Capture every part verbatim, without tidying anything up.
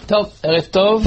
טוב, ערב טוב.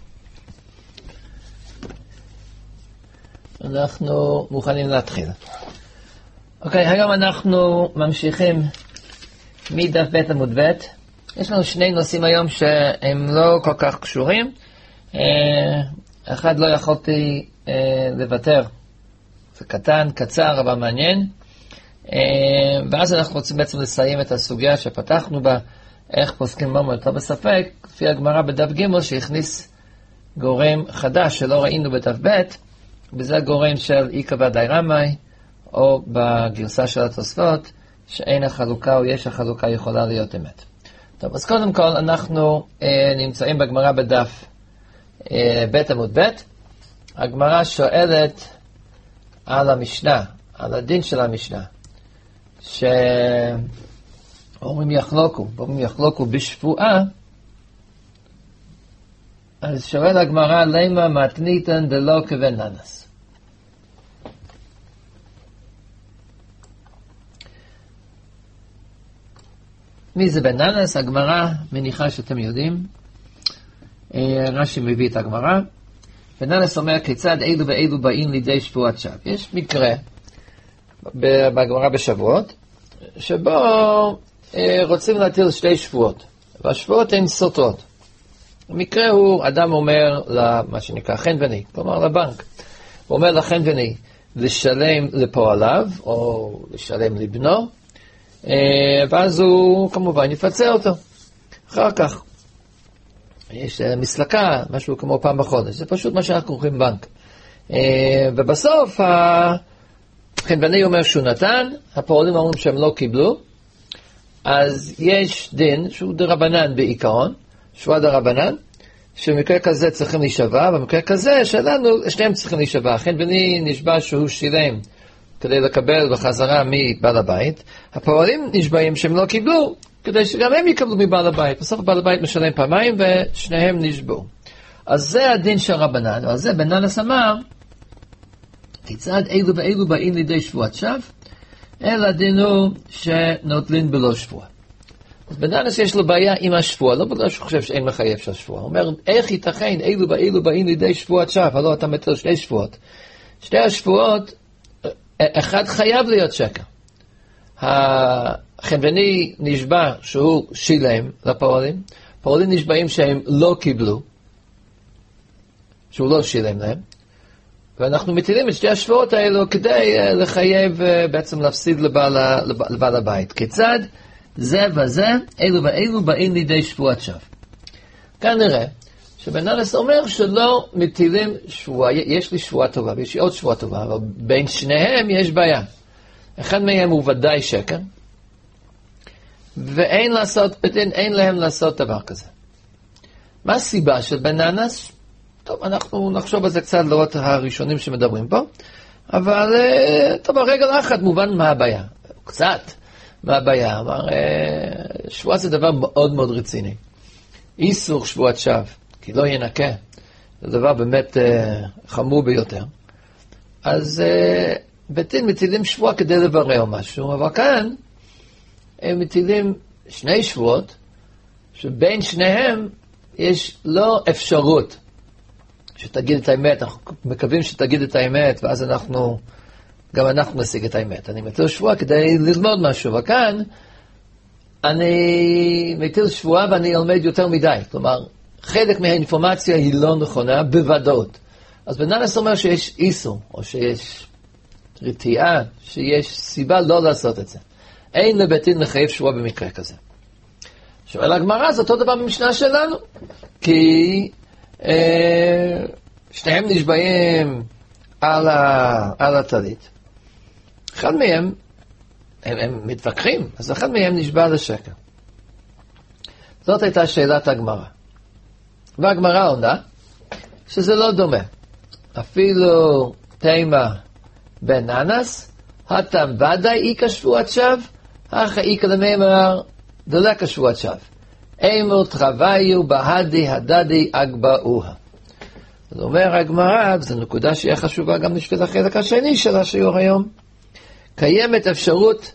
אנחנו מוכנים להתחיל. אוקיי, היום אנחנו ממשיכים מדף ב' עמוד ב'. יש לנו שני נושאים היום שהם לא כל כך קשורים. אחד לא יכולתי לוותר. זה קטן, קצר, אבל מעניין. ואז אנחנו רוצים בעצם לסיים את הסוגיה שפתחנו בה, איך פוסקים מומו יותר בספק, לפי הגמרא בדף ג' שהכניס גורם חדש שלא ראינו בדף ב', וזה הגורם של איקא ודאי רמאי, או בגרסה של התוספות, שאין החלוקה או יש החלוקה יכולה להיות אמת. טוב, אז קודם כל אנחנו אה, נמצאים בגמרא בדף אה, ב' עמוד ב'. הגמרא שואלת על המשנה, על הדין של המשנה, שאומרים יחלוקו, אומרים יחלוקו בשבועה, אז שואל הגמרא, למה מתניתן דלא כבננס? מי זה בננס? הגמרא מניחה שאתם יודעים. רש"י מביא את הגמרא. בננס אומר, כיצד אילו ואילו באים לידי שבועת שווא. יש מקרה בגמרא בשבועות, שבו רוצים להטיל שתי שבועות, והשבועות הן סותרות. המקרה הוא, אדם אומר למה שנקרא חן וני, כלומר לבנק, הוא אומר לחן וני לשלם לפועליו, או לשלם לבנו, ואז הוא כמובן יפצה אותו. אחר כך יש מסלקה, משהו כמו פעם בחודש, זה פשוט מה שאנחנו קוראים בנק. ובסוף החן וני אומר שהוא נתן, הפועלים אומרים שהם לא קיבלו, אז יש דין שהוא דרבנן בעיקרון, שבועה דרבנן, שבמקרה כזה צריכים להישבע, במקרה כזה שלנו, שניהם צריכים להישבע. החן וני נשבע שהוא שילם כדי לקבל בחזרה מבעל הבית, הפועלים נשבעים שהם לא קיבלו, כדי שגם הם יקבלו מבעל הבית. בסוף בעל הבית משלם פעמיים ושניהם נשבעו. אז זה הדין של רבנן, ועל זה בננס אמר, כיצד אילו ואילו באים לידי שבועת שווא, אלא דין הוא שנוטלין בלא שבוע. אז בננס יש לו בעיה עם השבוע, לא בגלל שהוא חושב שאין מחייב של השבוע. הוא אומר, איך ייתכן, אילו ואילו באים לידי שבועת שווא, הלא אתה מטיל שתי שבועות. שתי השבועות, אחד חייב להיות שקר. החן וני נשבע שהוא שילם לפועלים, פועלים נשבעים שהם לא קיבלו, שהוא לא שילם להם, ואנחנו מטילים את שתי השבועות האלו כדי לחייב, בעצם להפסיד לבעל, לבעל הבית. כיצד? זה וזה, אלו ואלו באים לידי שבועת שווא. כנראה שבננס אומר שלא מטילים שבועה, יש לי שבועה טובה ויש לי עוד שבועה טובה, אבל בין שניהם יש בעיה. אחד מהם הוא ודאי שקר, ואין לעשות, אין להם לעשות דבר כזה. מה הסיבה של בננס? טוב, אנחנו נחשוב על זה קצת לראות הראשונים שמדברים פה, אבל טוב, הרגל אחד מובן מה הבעיה. קצת מה הבעיה. אמר, שבועה זה דבר מאוד מאוד רציני. איסור שבועת שווא, כי לא ינקה. זה דבר באמת חמור ביותר. אז בית מטילים שבועה כדי לברר משהו, אבל כאן הם מטילים שני שבועות, שבין שניהם יש לא אפשרות שתגיד את האמת. אנחנו מקווים שתגיד את האמת, ואז אנחנו, גם אנחנו נשיג את האמת. אני מטיל שבועה כדי ללמוד משהו, וכאן אני מטיל שבועה ואני אלמד יותר מדי. כלומר, חלק מהאינפורמציה היא לא נכונה בוודאות. אז בננס אומר שיש איסור, או שיש רתיעה, שיש סיבה לא לעשות את זה. אין לבית דין לחייב שבועה במקרה כזה. שואל הגמרא, זה אותו דבר במשנה שלנו. כי אה, שניהם נשבעים על, ה, על הטלית. אחד מהם, הם, הם מתווכחים, אז אחד מהם נשבע לשקר. זאת הייתה שאלת הגמרא. והגמרא עונה שזה לא דומה. אפילו תימה בננס, הטם ודאי איקא שבועת שווא, אך איקא למאמר דלקא שבועת שווא. אימו תרוויו בהדי הדדי אגבאוה. זאת אומרת, הגמרא, וזו נקודה שהיא חשובה גם בשביל החלק השני של השיעור היום, קיימת אפשרות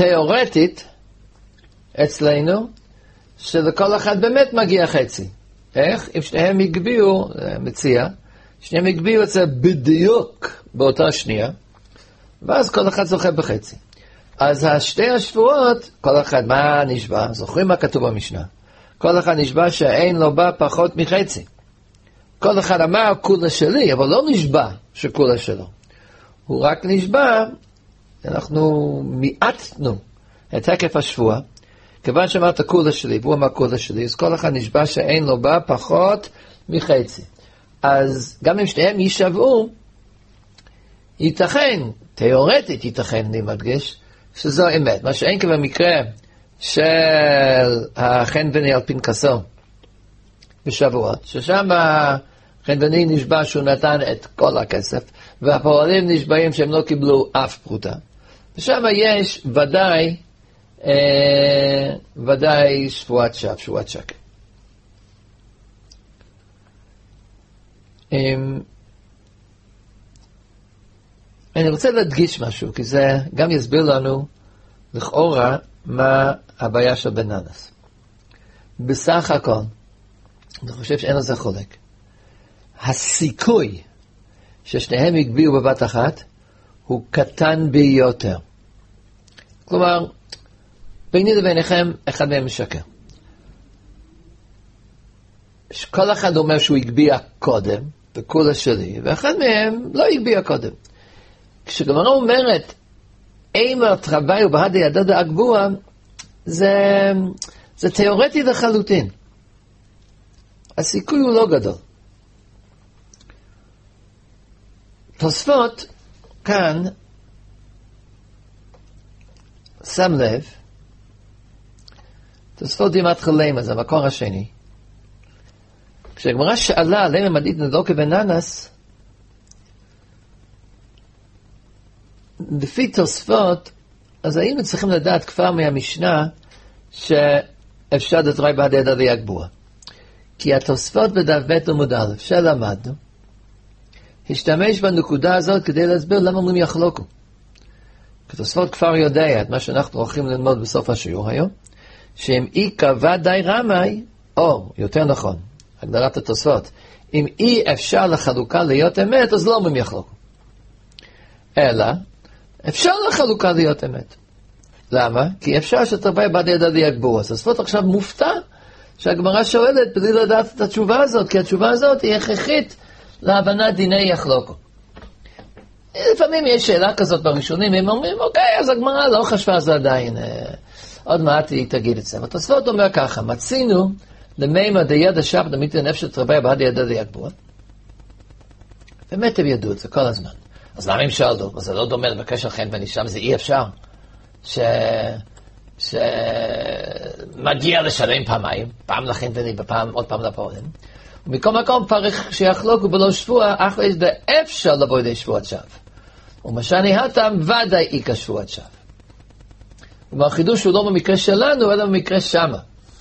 תיאורטית אצלנו, שלכל אחד באמת מגיע חצי. איך? אם שניהם הגביעו, מציע, שניהם הגביעו את זה בדיוק באותה שנייה, ואז כל אחד זוכה בחצי. אז השתי השבועות, כל אחד מה נשבע? זוכרים מה כתוב במשנה? כל אחד נשבע שאין לו בה פחות מחצי. כל אחד אמר כולה שלי, אבל לא נשבע שכולה שלו. הוא רק נשבע, אנחנו מיעטנו את היקף השבוע, כיוון שאמרת כולה שלי, והוא אמר כולה שלי, אז כל אחד נשבע שאין לו בה פחות מחצי. אז גם אם שניהם יישבעו, ייתכן, תיאורטית ייתכן, אני מדגיש, שזו אמת. מה שאין כבמקרה של החן בני על פנקסו בשבועות, ששם החן בני נשבע שהוא נתן את כל הכסף, והפועלים נשבעים שהם לא קיבלו אף פרוטה. ושם יש ודאי, אה, ודאי שבועת שב, שבועת שקר. אני רוצה להדגיש משהו, כי זה גם יסביר לנו לכאורה מה הבעיה של בן ננס. בסך הכל, אני חושב שאין לזה חולק. הסיכוי ששניהם הגביעו בבת אחת הוא קטן ביותר. כלומר, ביני לביניכם אחד מהם משקר. כל אחד אומר שהוא הגביע קודם, בכולה שלי, ואחד מהם לא הגביע קודם. כשגמרא אומרת, אימר תרביו בהדי ידדה הגבוה, זה, זה תיאורטי לחלוטין. הסיכוי הוא לא גדול. תוספות, כאן, שם לב, תוספות דימת חלמה, זה המקור השני. כשהגמרא שאלה, למה מדעית נדלו כבן ננס, לפי תוספות, אז היינו צריכים לדעת כבר מהמשנה שאפשר דתראי בהדי ידדי הגבוה. כי התוספות בדף ב' עמוד א' שלמדנו, השתמש בנקודה הזאת כדי להסביר למה אומרים יחלוקו. כי תוספות כבר יודע את מה שאנחנו הולכים ללמוד בסוף השיעור היום, שאם אי קבע די רמי, או יותר נכון, הגדרת התוספות, אם אי אפשר לחלוקה להיות אמת, אז לא אומרים יחלוקו. אלא, אפשר לחלוקה להיות אמת. למה? כי אפשר שתרבי בהדי ידדי הגבוה. אז התוספות עכשיו מופתע שהגמרא שואלת בלי לדעת את התשובה הזאת, כי התשובה הזאת היא הכרחית להבנת דיני יחלוקו. לפעמים יש שאלה כזאת בראשונים, הם אומרים, אוקיי, אז הגמרא לא חשבה זה עדיין, עוד מעט היא תגיד את זה. התוספות אומר ככה, מצינו למימה דיד השב דמית לנפש תרבי בהדי ידדי הגבוה. באמת הם ידעו את זה כל הזמן. אז למה הם שאלו? אז זה לא דומה לבקש לכם ונשם, זה אי אפשר. ש... שמגיע לשלם פעמיים, פעם לכם ופעם עוד פעם לפועלים. ומכל מקום פרח שיחלוקו בלא שבוע, אחרי זה אפשר לבוא ידי שבועת שב. ומשני התם ודאי איקה שבועת שב. כלומר, החידוש הוא לא במקרה שלנו, אלא במקרה שמה.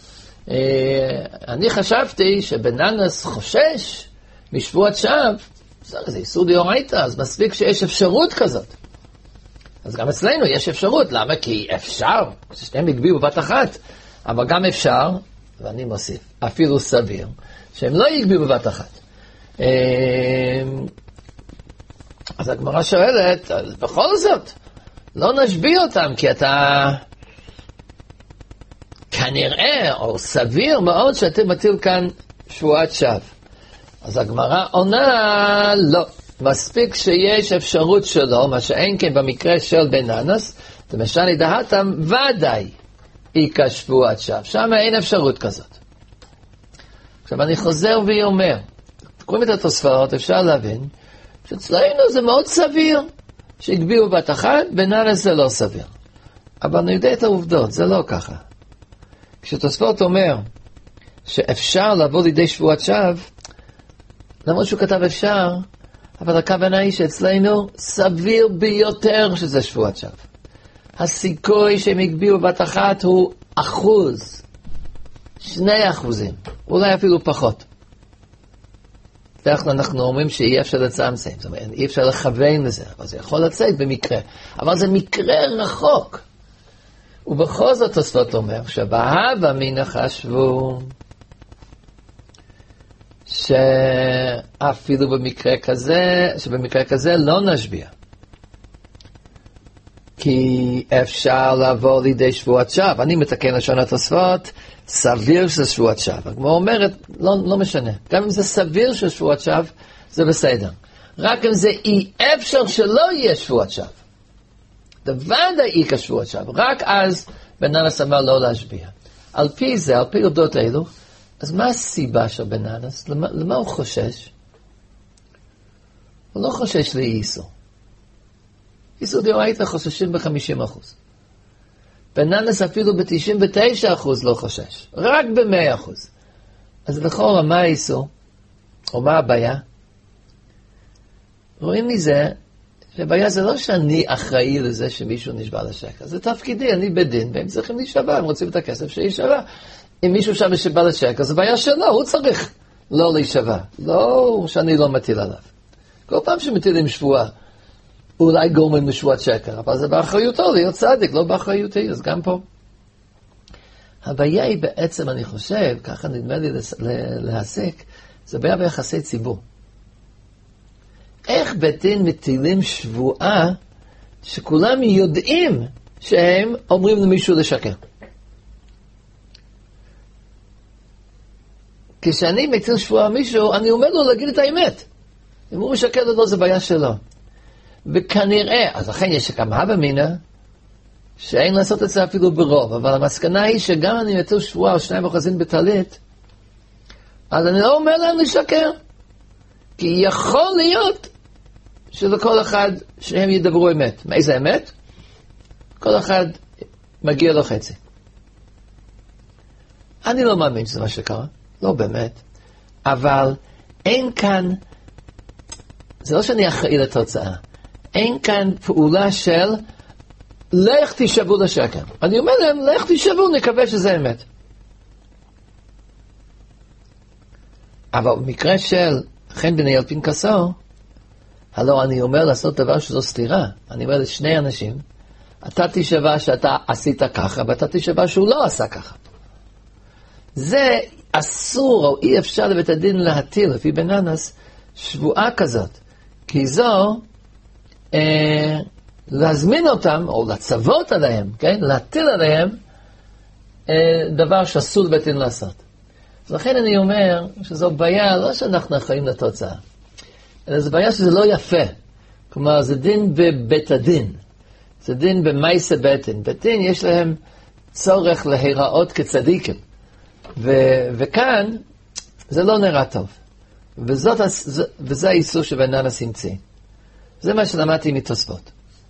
אני חשבתי שבן ננס חושש משבועת שב, זה איסור דאורייתא, אז מספיק שיש אפשרות כזאת. אז גם אצלנו יש אפשרות, למה? כי אפשר, ששניהם הגביעו בבת אחת, אבל גם אפשר, ואני מוסיף, אפילו סביר, שהם לא יגביעו בבת אחת. אז הגמרא שואלת, אז בכל זאת, לא נשביע אותם, כי אתה כנראה, או סביר מאוד, שאתם מטיל כאן שבועת שב. אז הגמרא עונה, לא. מספיק שיש אפשרות שלו, מה שאין כן במקרה של בן ננס, תמשני דהתם ודאי איקה שבועת שב. שם אין אפשרות כזאת. עכשיו אני חוזר ואומר, קוראים את התוספות, אפשר להבין, שאצלנו זה מאוד סביר, שהגביעו בת אחת, בן ננס זה לא סביר. אבל אני יודע את העובדות, זה לא ככה. כשתוספות אומר, שאפשר לבוא לידי שבועת שב, למרות שהוא כתב אפשר, אבל הכוונה היא שאצלנו סביר ביותר שזה שבועת שב. הסיכוי שהם הגביעו בת אחת הוא אחוז, שני אחוזים, אולי אפילו פחות. ואנחנו אנחנו אומרים שאי אפשר לצמצם, זאת אומרת, אי אפשר לכוון לזה, אבל זה יכול לצאת במקרה. אבל זה מקרה רחוק. ובכל זאת תוספות אומר, שבהבה מן החשבו, שאפילו במקרה כזה, שבמקרה כזה לא נשביע. כי אפשר לעבור לידי שבועת שווא. אני מתקן לשון התוספות, סביר שזה שבועת שווא. הגמרא אומרת, לא, לא משנה. גם אם זה סביר של שבועת שווא, זה בסדר. רק אם זה אי אפשר שלא יהיה שבועת שווא. דבר דאי כשבועת שווא. רק אז בננס אמר לא להשביע. על פי זה, על פי עובדות אלו, אז מה הסיבה של בננס? למה, למה הוא חושש? הוא לא חושש לאי איסור. איסור דאורייתא חוששים ב-חמישים אחוז. בננס אפילו ב-תשעים ותשעה אחוז לא חושש. רק ב-מאה אחוז. אז לכאורה, מה האיסור? או מה הבעיה? רואים מזה, שהבעיה זה לא שאני אחראי לזה שמישהו נשבע לשקר. זה תפקידי, אני בדין, והם צריכים להישבע, הם רוצים את הכסף שישבע. אם מישהו שם משבע לשקר, זה בעיה שלו, הוא צריך לא להישבע. לא שאני לא מטיל עליו. כל פעם שמטילים שבועה, אולי גורמים לשבועת שקר, אבל זה באחריותו להיות צדיק, לא באחריותי, אז גם פה. הבעיה היא בעצם, אני חושב, ככה נדמה לי להסיק, זה בעיה ביחסי ציבור. איך בית דין מטילים שבועה שכולם יודעים שהם אומרים למישהו לשקר? כשאני מטיל שבועה מישהו, אני אומר לו להגיד את האמת. אם הוא משקר לו, זה בעיה שלו. וכנראה, אז לכן יש גם הווה אמינא, שאין לעשות את זה אפילו ברוב, אבל המסקנה היא שגם אני מטיל שבועה או שניים אוחזין בטלית, אז אני לא אומר להם לשקר. כי יכול להיות שלכל אחד שהם ידברו אמת. מה איזה אמת? כל אחד מגיע לו חצי. אני לא מאמין שזה מה שקרה, לא באמת, אבל אין כאן, זה לא שאני אחראי לתוצאה, אין כאן פעולה של לך תשבו לשקר. אני אומר להם, לך תשבו, נקווה שזה אמת. אבל במקרה של חן בני אלפין כסו, הלא אני אומר לעשות דבר שזו סתירה. אני אומר לשני אנשים, אתה תשבע שאתה עשית ככה, ואתה תשבע שהוא לא עשה ככה. זה אסור או אי אפשר לבית הדין להטיל, לפי בננס, שבועה כזאת. כי זו, אה, להזמין אותם, או לצוות עליהם, כן? להטיל עליהם, אה, דבר שאסור לבית הדין לעשות. אז לכן אני אומר שזו בעיה, לא שאנחנו אחראים לתוצאה, אלא זו בעיה שזה לא יפה. כלומר, זה דין בבית הדין. זה דין במייסה בית דין. בית דין יש להם צורך להיראות כצדיקים. ו- וכאן זה לא נראה טוב. וזאת, וזה האיסור שבננס המציא. זה מה שלמדתי מתוספות.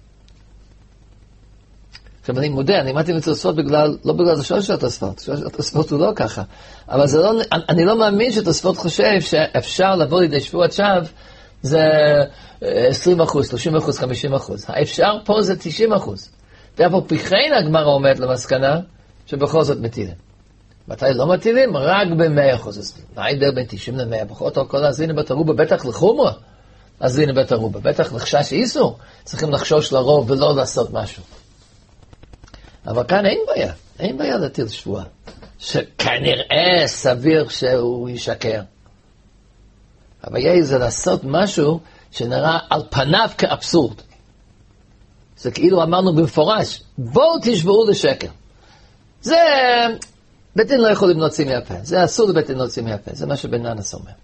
עכשיו אני מודה, אני למדתי מתוספות בגלל, לא בגלל השאלה של התוספות. התוספות הוא לא ככה. אבל זה לא, אני לא מאמין שתוספות חושב שאפשר לבוא לידי שבועת שווא, זה עשרים אחוז, שלושים אחוז, חמישים אחוז. האפשר פה זה תשעים אחוז. ואף פי כן הגמרא עומד למסקנה שבכל זאת מטילים. מתי לא מטילים? רק ב-מאה אחוז. אז מה ההבדל בין תשעים ל-מאה? פחות או כל הזינה בתרובה, בטח לחומרה. הזינה בתרובה, בטח לחשש איסור. צריכים לחשוש לרוב ולא לעשות משהו. אבל כאן אין בעיה. אין בעיה להטיל שבועה. שכנראה סביר שהוא ישקר. הבעיה זה לעשות משהו שנראה על פניו כאבסורד. זה כאילו אמרנו במפורש, בואו תשבעו לשקר. זה, בית דין לא יכולים להוציא מהפה. זה אסור לבית דין להוציא מהפה. זה מה שבננס אומר.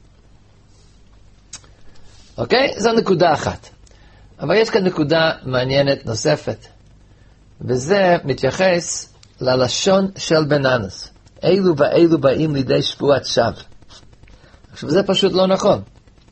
אוקיי? זו נקודה אחת. אבל יש כאן נקודה מעניינת נוספת. וזה מתייחס ללשון של בננס. אילו ואילו באים לידי שבועת שווא. עכשיו זה פשוט לא נכון.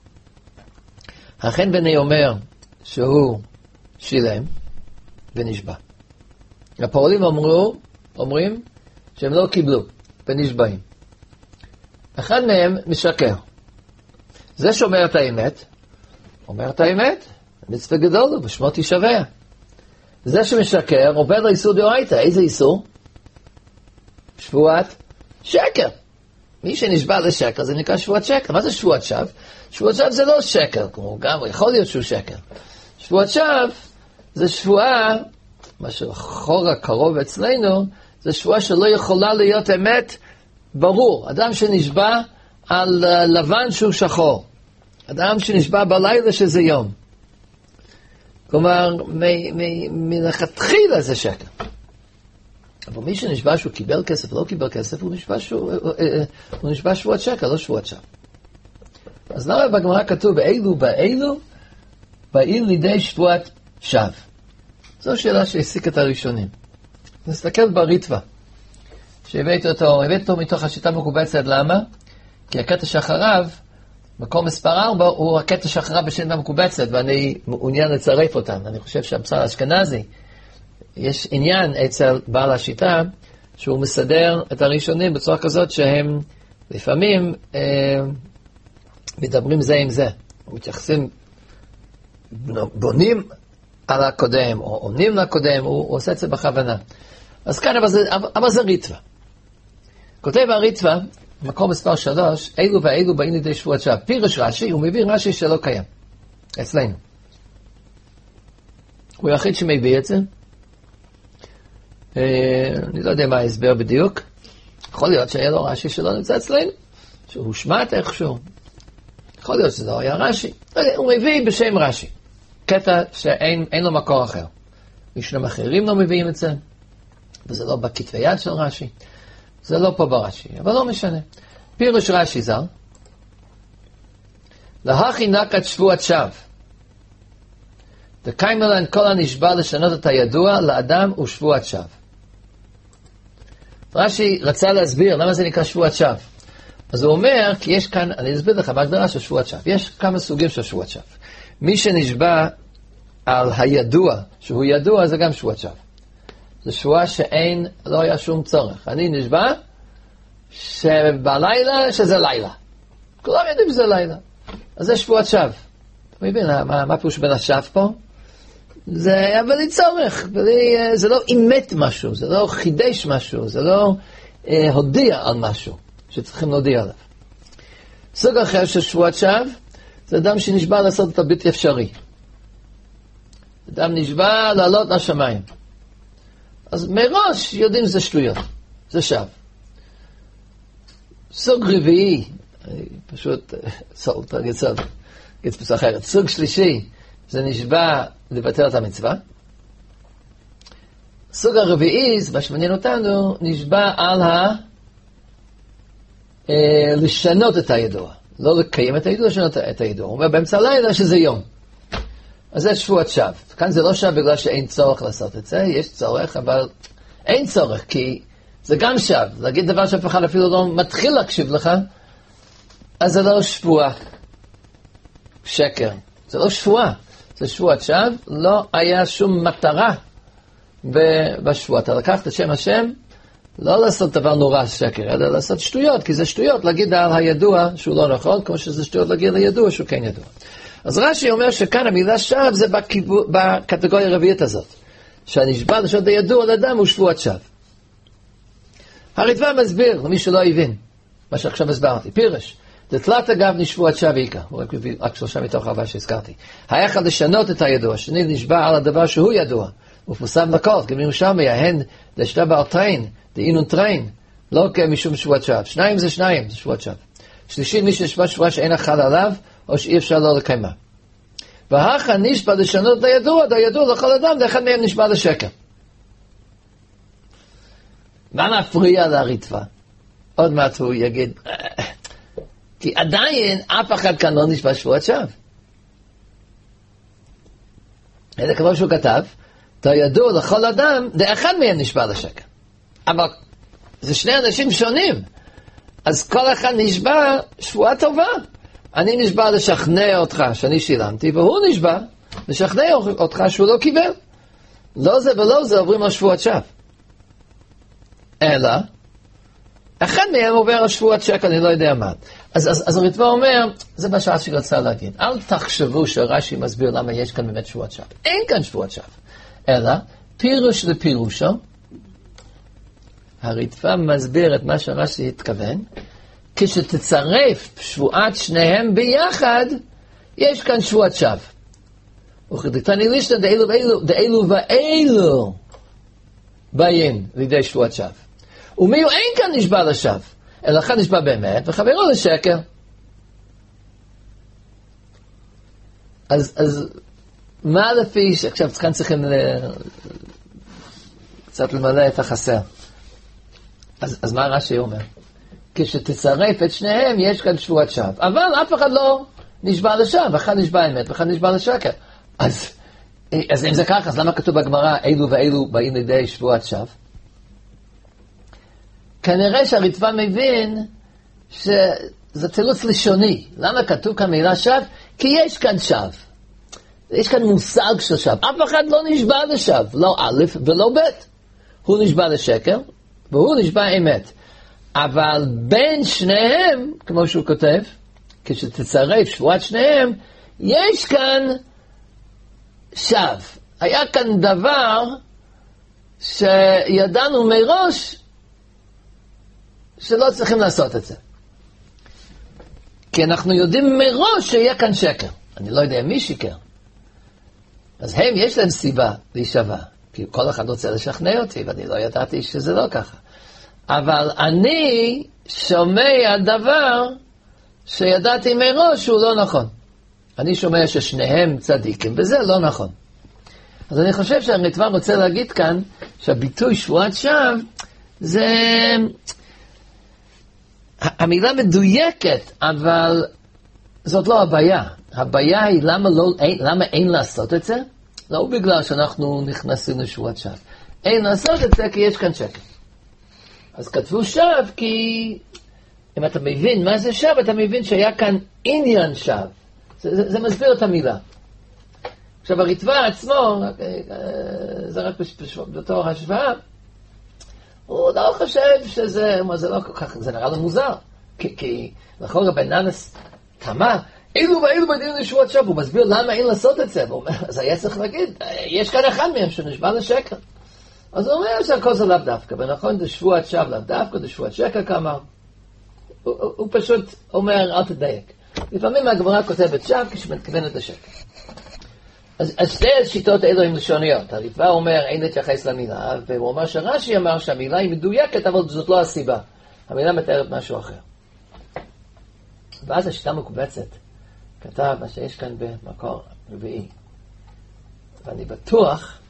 החן בני אומר שהוא שילם ונשבע. הפועלים אמרו, אומרים שהם לא קיבלו ונשבעים. אחד מהם משקר. זה שאומר את האמת, אומר את האמת, מצווה גדול לו, בשמו תשבע. זה שמשקר עובר לאיסור דאורייתא. איזה איסור? שבועת שקר. מי שנשבע לשקר זה נקרא שבועת שקר. מה זה שבועת שווא? שבועת שווא זה לא שקר, כמו גם יכול להיות שהוא שקר. שבועת שווא זה שבועה, מה שחור הקרוב אצלנו, זה שבועה שלא יכולה להיות אמת ברור. אדם שנשבע על לבן שהוא שחור. אדם שנשבע בלילה שזה יום. כלומר, מלכתחילה זה שקר. אבל מי שנשבע שהוא קיבל כסף ולא קיבל כסף, הוא נשבע, שהוא, הוא נשבע שבועת שקר, לא שבועת שווא. אז למה בגמרא כתוב באילו באילו, באים לידי שבועת שווא? זו שאלה שהעסיק את הראשונים. נסתכל בריטווה, שהבאתי אותו, הבאתי אותו מתוך השיטה מקובצת, למה? כי הקטע שאחריו, מקום מספר ארבע, הוא הקטע שאחריו בשיטה מקובצת, ואני מעוניין לצרף אותם. אני חושב שהמסר האשכנזי, יש עניין אצל בעל השיטה, שהוא מסדר את הראשונים בצורה כזאת שהם לפעמים אה, מדברים זה עם זה, מתייחסים, בונים על הקודם, או עונים לקודם, הוא, הוא עושה את זה בכוונה. אז כאן, אבל זה, אבל זה ריטווה. כותב הריטווה, מקום מספר שלוש, אילו ואילו באים לידי שבועת שווא. פירש רש"י, הוא מביא רש"י שלא קיים. אצלנו. הוא היחיד שמביא את זה. אני לא יודע מה ההסבר בדיוק. יכול להיות שהיה לו רש"י שלא נמצא אצלנו. שהוא שמעת איכשהו. יכול להיות שזה לא היה רש"י. הוא מביא בשם רש"י. קטע שאין לו מקור אחר. ישנם אחרים לא מביאים את זה. וזה לא בכתבי יד של רש"י. זה לא פה ברש"י, אבל לא משנה. פירוש רש"י ז"ל, להכי נקת שבועת שווא. דקיימלן כל הנשבע לשנות את הידוע לאדם הוא שבועת שווא. רש"י רצה להסביר למה זה נקרא שבועת שווא. אז הוא אומר, כי יש כאן, אני אסביר לך בהגדרה של שבועת שווא. יש כמה סוגים של שבועת שווא. מי שנשבע על הידוע, שהוא ידוע, זה גם שבועת שווא. זה שבועה שאין, לא היה שום צורך. אני נשבע שבלילה שזה לילה. כולם יודעים שזה לילה. אז זה שבועת שווא. אתה מבין, מה, מה פירוש בין השווא פה? זה היה בלי צורך. בלי, זה לא אימת משהו, זה לא חידש משהו, זה לא אה, הודיע על משהו שצריכים להודיע עליו. סוג אחר של שבועת שווא, זה אדם שנשבע לעשות את הבלתי אפשרי. אדם נשבע לעלות לשמיים. אז מראש יודעים שזה שטויות, זה שווא. סוג רביעי, פשוט, סוג, תגיד סוג, תגיד פסח אחרת. סוג שלישי, זה נשבע לבטל את המצווה. סוג הרביעי, זה מה שמעניין אותנו, נשבע על ה... אה, לשנות את הידוע. לא לקיים את הידוע, לשנות את הידוע. הוא אומר באמצע הלילה שזה יום. אז זה שבועת שווא. כאן זה לא שווא בגלל שאין צורך לעשות את זה, יש צורך, אבל אין צורך, כי זה גם שווא. להגיד דבר שאף אחד אפילו לא מתחיל להקשיב לך, אז זה לא שבועה. שקר. זה לא שבועה. זה שבועת שווא, לא היה שום מטרה בשבועה. אתה לקחת את שם השם, לא לעשות דבר נורא שקר, אלא לעשות שטויות, כי זה שטויות להגיד על הידוע שהוא לא נכון, כמו שזה שטויות להגיד לידוע שהוא כן ידוע. אז רש"י אומר שכאן המילה שווא זה בקטגוריה הרביעית הזאת. שהנשבע לשנות הידוע לאדם הוא שבועת שווא. הריטב"א מסביר, למי שלא הבין, מה שעכשיו הסברתי, פירש, דתלת אגב נשבועת שווא עיקר, הוא רק מביא רק שלושה מתוך ארבעה שהזכרתי. האחד לשנות את הידוע, שני נשבע על הדבר שהוא ידוע, ופורסם לכל, גם ירושלמי, ההן דשתה בעל טריין, דאינון טריין, לא כמשום שבועת שווא. שניים זה שניים, זה שבועת שווא. שלישי, מי שנשבע שבועה שאין החל עליו, או שאי אפשר לא לקיימה. והאחד נשבע לשנות את הידוע, הידוע לכל אדם, ואחד מהם נשבע לשקר. מה מפריע לריטב"א? עוד מעט הוא יגיד, כי עדיין אף אחד כאן לא נשבע שבועת שווא. אלא כמו שהוא כתב, הידוע לכל אדם, ואחד מהם נשבע לשקר. אבל זה שני אנשים שונים. אז כל אחד נשבע שבועה טובה. אני נשבע לשכנע אותך שאני שילמתי, והוא נשבע לשכנע אותך שהוא לא קיבל. לא זה ולא זה עוברים על שבועת שווא. אלא, אחד מהם עובר על שבועת שקר, אני לא יודע מה. אז, אז, אז הריטב"א אומר, זה מה שרש"י רצה להגיד. אל תחשבו שרש"י מסביר למה יש כאן באמת שבועת שווא. אין כאן שבועת שווא. אלא, פירוש לפירושו, הריטב"א מסביר את מה שרש"י התכוון, כשתצרף שבועת שניהם ביחד, יש כאן שבועת שווא. וכדתני לישנא דאילו ואילו, דאילו ואילו באים לידי שבועת שווא. ומי אין כאן נשבע לשווא? אלא אחד נשבע באמת, וחברו לשקר. אז, אז מה לפי, עכשיו כאן צריכים ל... קצת למלא את החסר. אז, אז מה רש"י אומר? כשתצרף את שניהם, יש כאן שבועת שווא. אבל אף אחד לא נשבע לשווא, אחד נשבע אמת, ואחד נשבע לשקר. אז, אז אם זה ככה, אז למה כתוב בגמרא, אילו ואילו באים לידי שבועת שווא? כנראה שהרצפה מבין שזה תירוץ לשוני. למה כתוב כאן מילה שווא? כי יש כאן שווא. יש כאן מושג של שווא. אף אחד לא נשבע לשווא, לא א' ולא ב'. הוא נשבע לשקר, והוא נשבע אמת. אבל בין שניהם, כמו שהוא כותב, כשתצרף שבועת שניהם, יש כאן שווא. היה כאן דבר שידענו מראש שלא צריכים לעשות את זה. כי אנחנו יודעים מראש שיהיה כאן שקר. אני לא יודע מי שיקר. אז הם, יש להם סיבה להישבע. כי כל אחד רוצה לשכנע אותי, ואני לא ידעתי שזה לא ככה. אבל אני שומע דבר שידעתי מראש שהוא לא נכון. אני שומע ששניהם צדיקים, וזה לא נכון. אז אני חושב שאני כבר רוצה להגיד כאן, שהביטוי שבועת שווא, זה... המילה מדויקת, אבל זאת לא הבעיה. הבעיה היא למה, לא, אין, למה אין לעשות את זה? לא בגלל שאנחנו נכנסים לשבועת שווא. אין לעשות את זה כי יש כאן שקר. אז כתבו שווא כי אם אתה מבין מה זה שווא, אתה מבין שהיה כאן עניין שווא. זה, זה, זה מסביר את המילה. עכשיו הרצפה עצמו, זה רק בתור השוואה, הוא לא חושב שזה, זה לא כל כך, זה נראה לו מוזר. כי, כי לכל רבי ננס תמה, אילו ואילו בדין לשבועת שווא, הוא מסביר למה אין לעשות את זה. הוא אומר, אז היה צריך להגיד, יש כאן אחד מהם שנשבע לשקר. אז הוא אומר שהכל זה לאו דווקא, ונכון זה שבועת שווא לאו דווקא, זה שבועת שקר כמה. הוא, הוא, הוא פשוט אומר, אל תדייק. לפעמים הגמרא כותבת שווא כשמתכוונת לשקר. אז, אז שתי השיטות האלו הן לשוניות. הרצפה אומר, אין להתייחס למילה, והוא אומר שרש"י אמר שהמילה היא מדויקת, אבל זאת לא הסיבה. המילה מתארת משהו אחר. ואז השיטה מקובצת. כתב מה שיש כאן במקור רביעי. ואני בטוח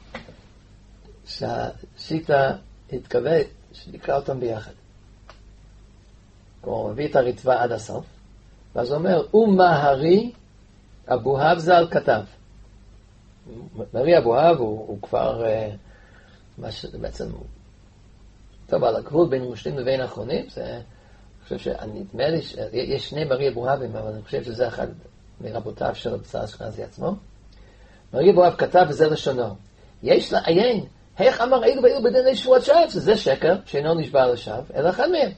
שהשיטה התכוונת שנקרא אותם ביחד. הוא מביא את הרצפה עד הסוף, ואז הוא אומר, ומהרי אבוהב ז"ל כתב. מרי אבוהב הוא, הוא כבר, uh, מש, בעצם, טוב, על הגבול בין מושלים לבין האחרונים, זה, אני חושב שנדמה לי, יש שני מרי אבוהבים, אבל אני חושב שזה אחד מרבותיו של הבצע אשכנזי עצמו. מרי אבוהב כתב, וזה לשונו. יש לעיין, איך אמר אילו ואילו בדיני שבועת שווא, שזה שקר, שאינו נשבע לשווא, אלא אחד מהם.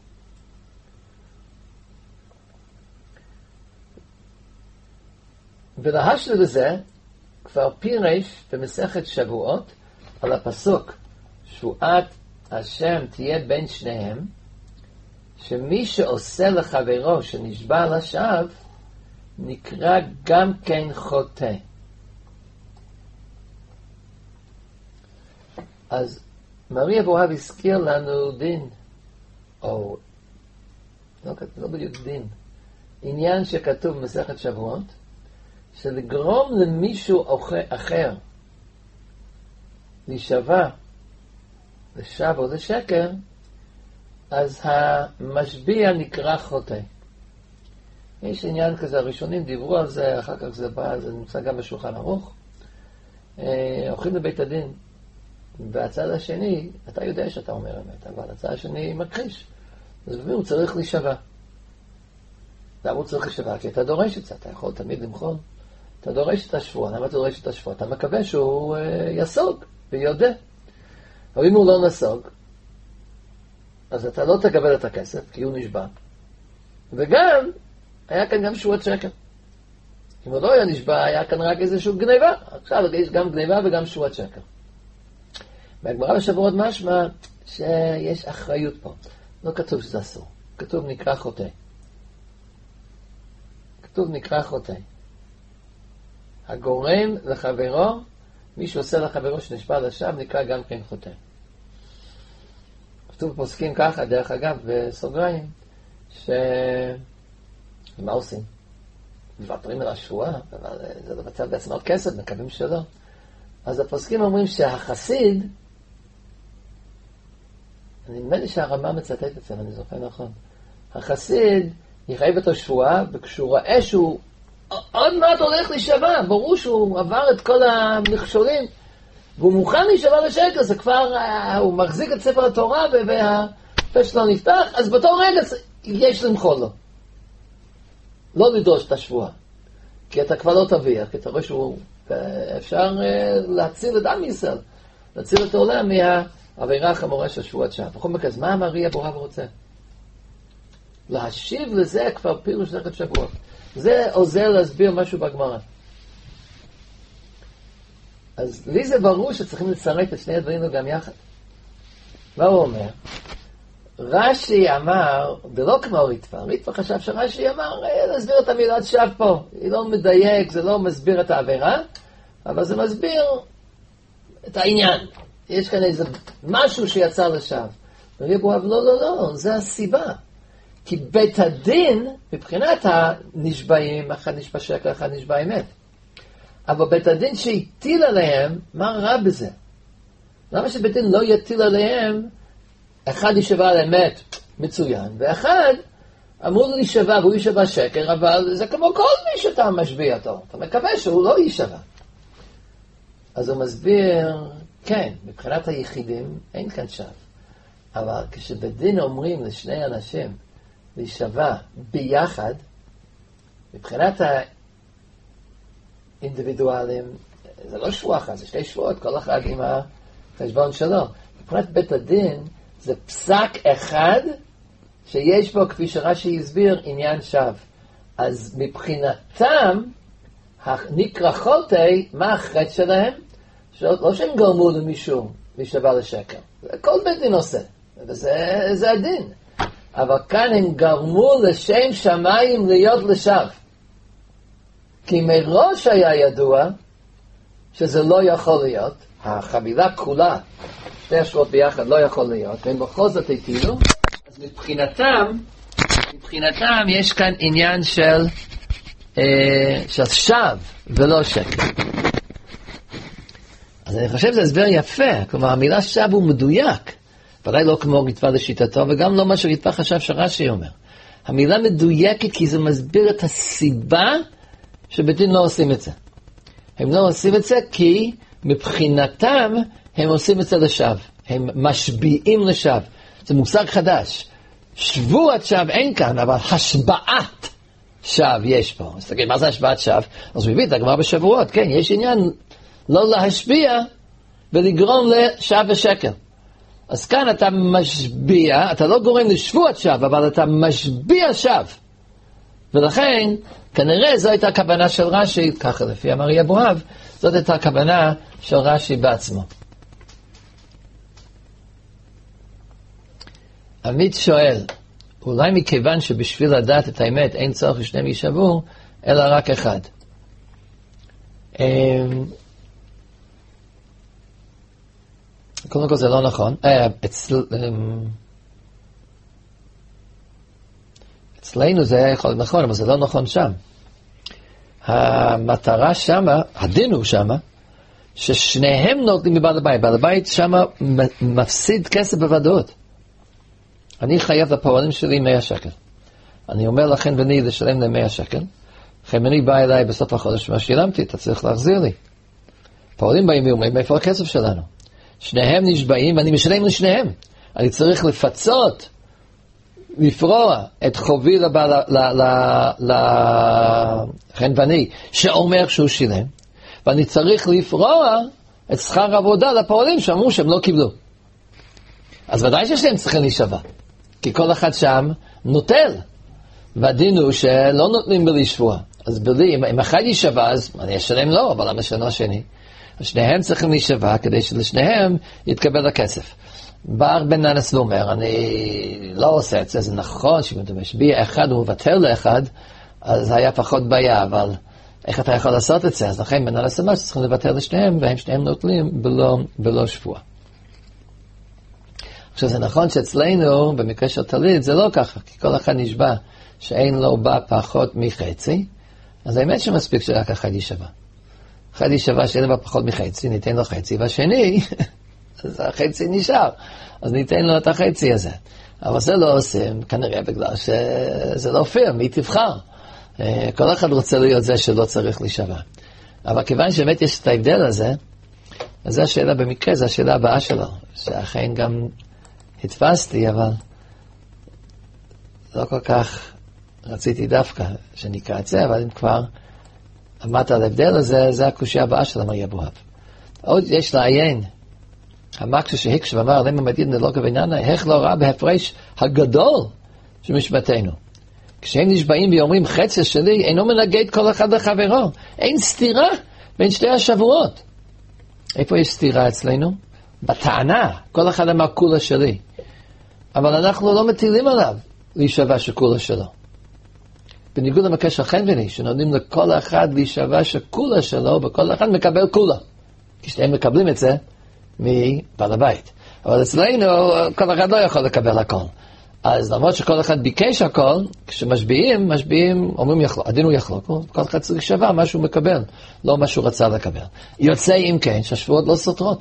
ולהשל לזה, כבר פירש במסכת שבועות על הפסוק שבועת השם תהיה בין שניהם, שמי שעושה לחברו שנשבע לשווא נקרא גם כן חוטא. אז מרי אבוהב הזכיר לנו דין, או לא, לא בדיוק דין, עניין שכתוב במסכת שבועות, שלגרום למישהו אחר להישבע לשווא או לשקר, אז המשביע נקרא חוטא. יש עניין כזה, הראשונים דיברו על זה, אחר כך זה בא, זה נמצא גם בשולחן ערוך. הולכים לבית הדין, והצד השני, אתה יודע שאתה אומר אמת, אבל הצד השני מכחיש. אז הוא צריך להישבע. למה הוא צריך להישבע? כי אתה דורש את זה, אתה יכול תמיד למחול. אתה דורש את השבוע, למה אתה דורש את השבוע? אתה מקווה שהוא אה, יסוג ויודע. אבל אם הוא לא נסוג, אז אתה לא תקבל את הכסף, כי הוא נשבע. וגם, היה כאן גם שבועת שקר. אם הוא לא היה נשבע, היה כאן רק איזשהו גניבה. עכשיו יש גם גניבה וגם שבועת שקר. והגמרא בשבועות משמע שיש אחריות פה. לא כתוב שזה אסור. כתוב נקרא חוטא. כתוב נקרא חוטא. הגורם לחברו, מי שעושה לחברו שנשבע לשווא, נקרא גם כן חוטא. כתוב פוסקים ככה, דרך אגב, בסוגריים, ש... מה עושים? מוותרים על השבועה, אבל זה לא מצב בעצם עוד כסף, מקווים שלא. אז הפוסקים אומרים שהחסיד, אני נדמה לי שהרמה מצטט את זה, אני זוכר נכון. החסיד יחייב את השבועה, וכשהוא רואה שהוא עוד מעט הולך להישבע, ברור שהוא עבר את כל המכשולים, והוא מוכן להישבע לשקר, זה כבר, הוא מחזיק את ספר התורה, והפה שלו נפתח, אז באותו רגע יש למחול לו. לא לדרוש את השבועה, כי אתה כבר לא תביע, כי אתה רואה שהוא, אפשר להציל את עם ישראל, להציל את העולם מהעבירה החמורה של שבועת שווא. בכל מקרה, אז מה המרי אבורב רוצה? להשיב לזה כבר פירוש דרך שבועות. זה עוזר להסביר משהו בגמרא. אז לי זה ברור שצריכים לצרף את שני הדברים גם יחד. מה הוא אומר? רש"י אמר, זה לא כמו ריטב"א, ריטב"א חשב שרש"י אמר, להסביר את המילת שווא פה. היא לא מדייק, זה לא מסביר את העבירה, אבל זה מסביר את העניין. יש כאן איזה משהו שיצא לשווא. ורבי אבוהב, לא, לא, לא, זה הסיבה. כי בית הדין, מבחינת הנשבעים, אחד נשבע שקר, אחד נשבע אמת. אבל בית הדין שהטיל עליהם, מה רע בזה? למה שבית דין לא יטיל עליהם, אחד ישבע על אמת מצוין, ואחד אמור לו להישבע, והוא ישבע שקר, אבל זה כמו כל מי שאתה משביע אותו. אתה מקווה שהוא לא יישבע. אז הוא מסביר, כן, מבחינת היחידים, אין כאן שווא. אבל כשבית דין אומרים לשני אנשים, להישבע ביחד, מבחינת האינדיבידואלים, זה לא שבוע אחת, זה שתי שבועות, כל אחד עם החשבון שלו. מבחינת בית הדין, זה פסק אחד שיש בו, כפי שרש"י הסביר, עניין שווא. אז מבחינתם, נקרא חוטא, מה החטא שלהם? לא שהם גרמו למישהו להישבע לשקר. זה כל בית דין עושה, וזה זה הדין. אבל כאן הם גרמו לשם שמיים להיות לשווא. כי מראש היה ידוע שזה לא יכול להיות, החבילה כולה, שתי השבועות ביחד לא יכול להיות, והם בכל זאת הטילו, אז מבחינתם, מבחינתם יש כאן עניין של, אה, של שווא ולא שקר. אז אני חושב שזה הסבר יפה, כלומר המילה שווא הוא מדויק, ודאי לא כמו ריטב"א לשיטתו, וגם לא מה שריטב"א חשב שרש"י אומר. המילה מדויקת כי זה מסביר את הסיבה שבית דין לא עושים את זה. הם לא עושים את זה כי מבחינתם הם עושים את זה לשווא. הם משביעים לשווא. זה מושג חדש. שבועת שווא אין כאן, אבל השבעת שווא יש פה. אז תגיד, מה זה השבעת שווא? אז הוא הביא את הגמרא בשבועות. כן, יש עניין לא להשביע ולגרום לשווא ושקר. אז כאן אתה משביע, אתה לא גורם לשבועת שווא, אבל אתה משביע שווא. ולכן, כנראה זו הייתה הכוונה של רש"י, ככה לפי אמרי אבוהב, זאת הייתה הכוונה של רש"י בעצמו. עמית שואל, אולי מכיוון שבשביל לדעת את האמת אין צורך לשניהם יישבעו, אלא רק אחד. קודם כל זה לא נכון. אצל... אצלנו זה יכול להיות נכון, אבל זה לא נכון שם. המטרה שמה, הדין הוא שמה, ששניהם נותנים מבעל הבית. בעל הבית שמה מפסיד כסף בוודאות. אני חייב לפועלים שלי מאה שקל. אני אומר לכן בני לשלם להם מאה שקל. חמני בא אליי בסוף החודש, מה שילמתי, אתה צריך להחזיר לי. פועלים באים ואומרים, מאיפה הכסף שלנו? שניהם נשבעים ואני משלם לשניהם. אני צריך לפצות, לפרוע את חובי לחנווני שאומר שהוא שילם, ואני צריך לפרוע את שכר עבודה לפועלים שאמרו שהם לא קיבלו. אז ודאי ששניהם צריכים להישבע, כי כל אחד שם נוטל, והדין הוא שלא נותנים בלי שבוע. אז בלי, אם, אם אחד יישבע, אז אני אשלם לו, אבל למה שנה שני? שניהם צריכים להישבע כדי שלשניהם יתקבל הכסף. בר בן ננס ואומר, אני לא עושה את זה, זה נכון שאם אתה משביע אחד ומבטל לאחד, אז היה פחות בעיה, אבל איך אתה יכול לעשות את זה? אז לכן בן ננס אמר שצריכים לבטל לשניהם, והם שניהם נוטלים בלא, בלא שבוע. עכשיו זה נכון שאצלנו, במקרה של טלית, זה לא ככה, כי כל אחד נשבע שאין לו בה פחות מחצי, אז האמת שמספיק שרק אחד יישבע. אחד יישבע שאין לו בה פחות מחצי, ניתן לו חצי, והשני, אז החצי נשאר, אז ניתן לו את החצי הזה. אבל זה לא עושים, כנראה בגלל שזה לא פייר, מי תבחר? כל אחד רוצה להיות זה שלא צריך להישבע. אבל כיוון שבאמת יש את ההבדל הזה, אז זו השאלה במקרה, זו השאלה הבאה שלו, שאכן גם התפסתי, אבל לא כל כך רציתי דווקא שנקרא את זה, אבל אם כבר עמדת על ההבדל הזה, זה הקושיה הבאה של אמר יבוהב. עוד יש לעיין, המקשה שהקשב אמר, למה מדיד נלא כביננה, איך לא ראה בהפרש הגדול של משפטנו. כשהם נשבעים ואומרים חצי שלי, אינו מנגד כל אחד לחברו. אין סתירה בין שתי השבועות. איפה יש סתירה אצלנו? בטענה, כל אחד אמר כולה שלי. אבל אנחנו לא מטילים עליו להישבע שכולה שלו. בניגוד למקרה של חן וני, שנותנים לכל אחד להישבע שכולה שלו, וכל אחד מקבל כולה. כשהם מקבלים את זה מבעל הבית. אבל אצלנו, כל אחד לא יכול לקבל הכל. אז למרות שכל אחד ביקש הכל, כשמשביעים, משביעים, אומרים יחלוק, הדין הוא יחלוק, כל אחד צריך שווה מה שהוא מקבל, לא מה שהוא רצה לקבל. יוצא אם כן, שהשבועות לא סותרות.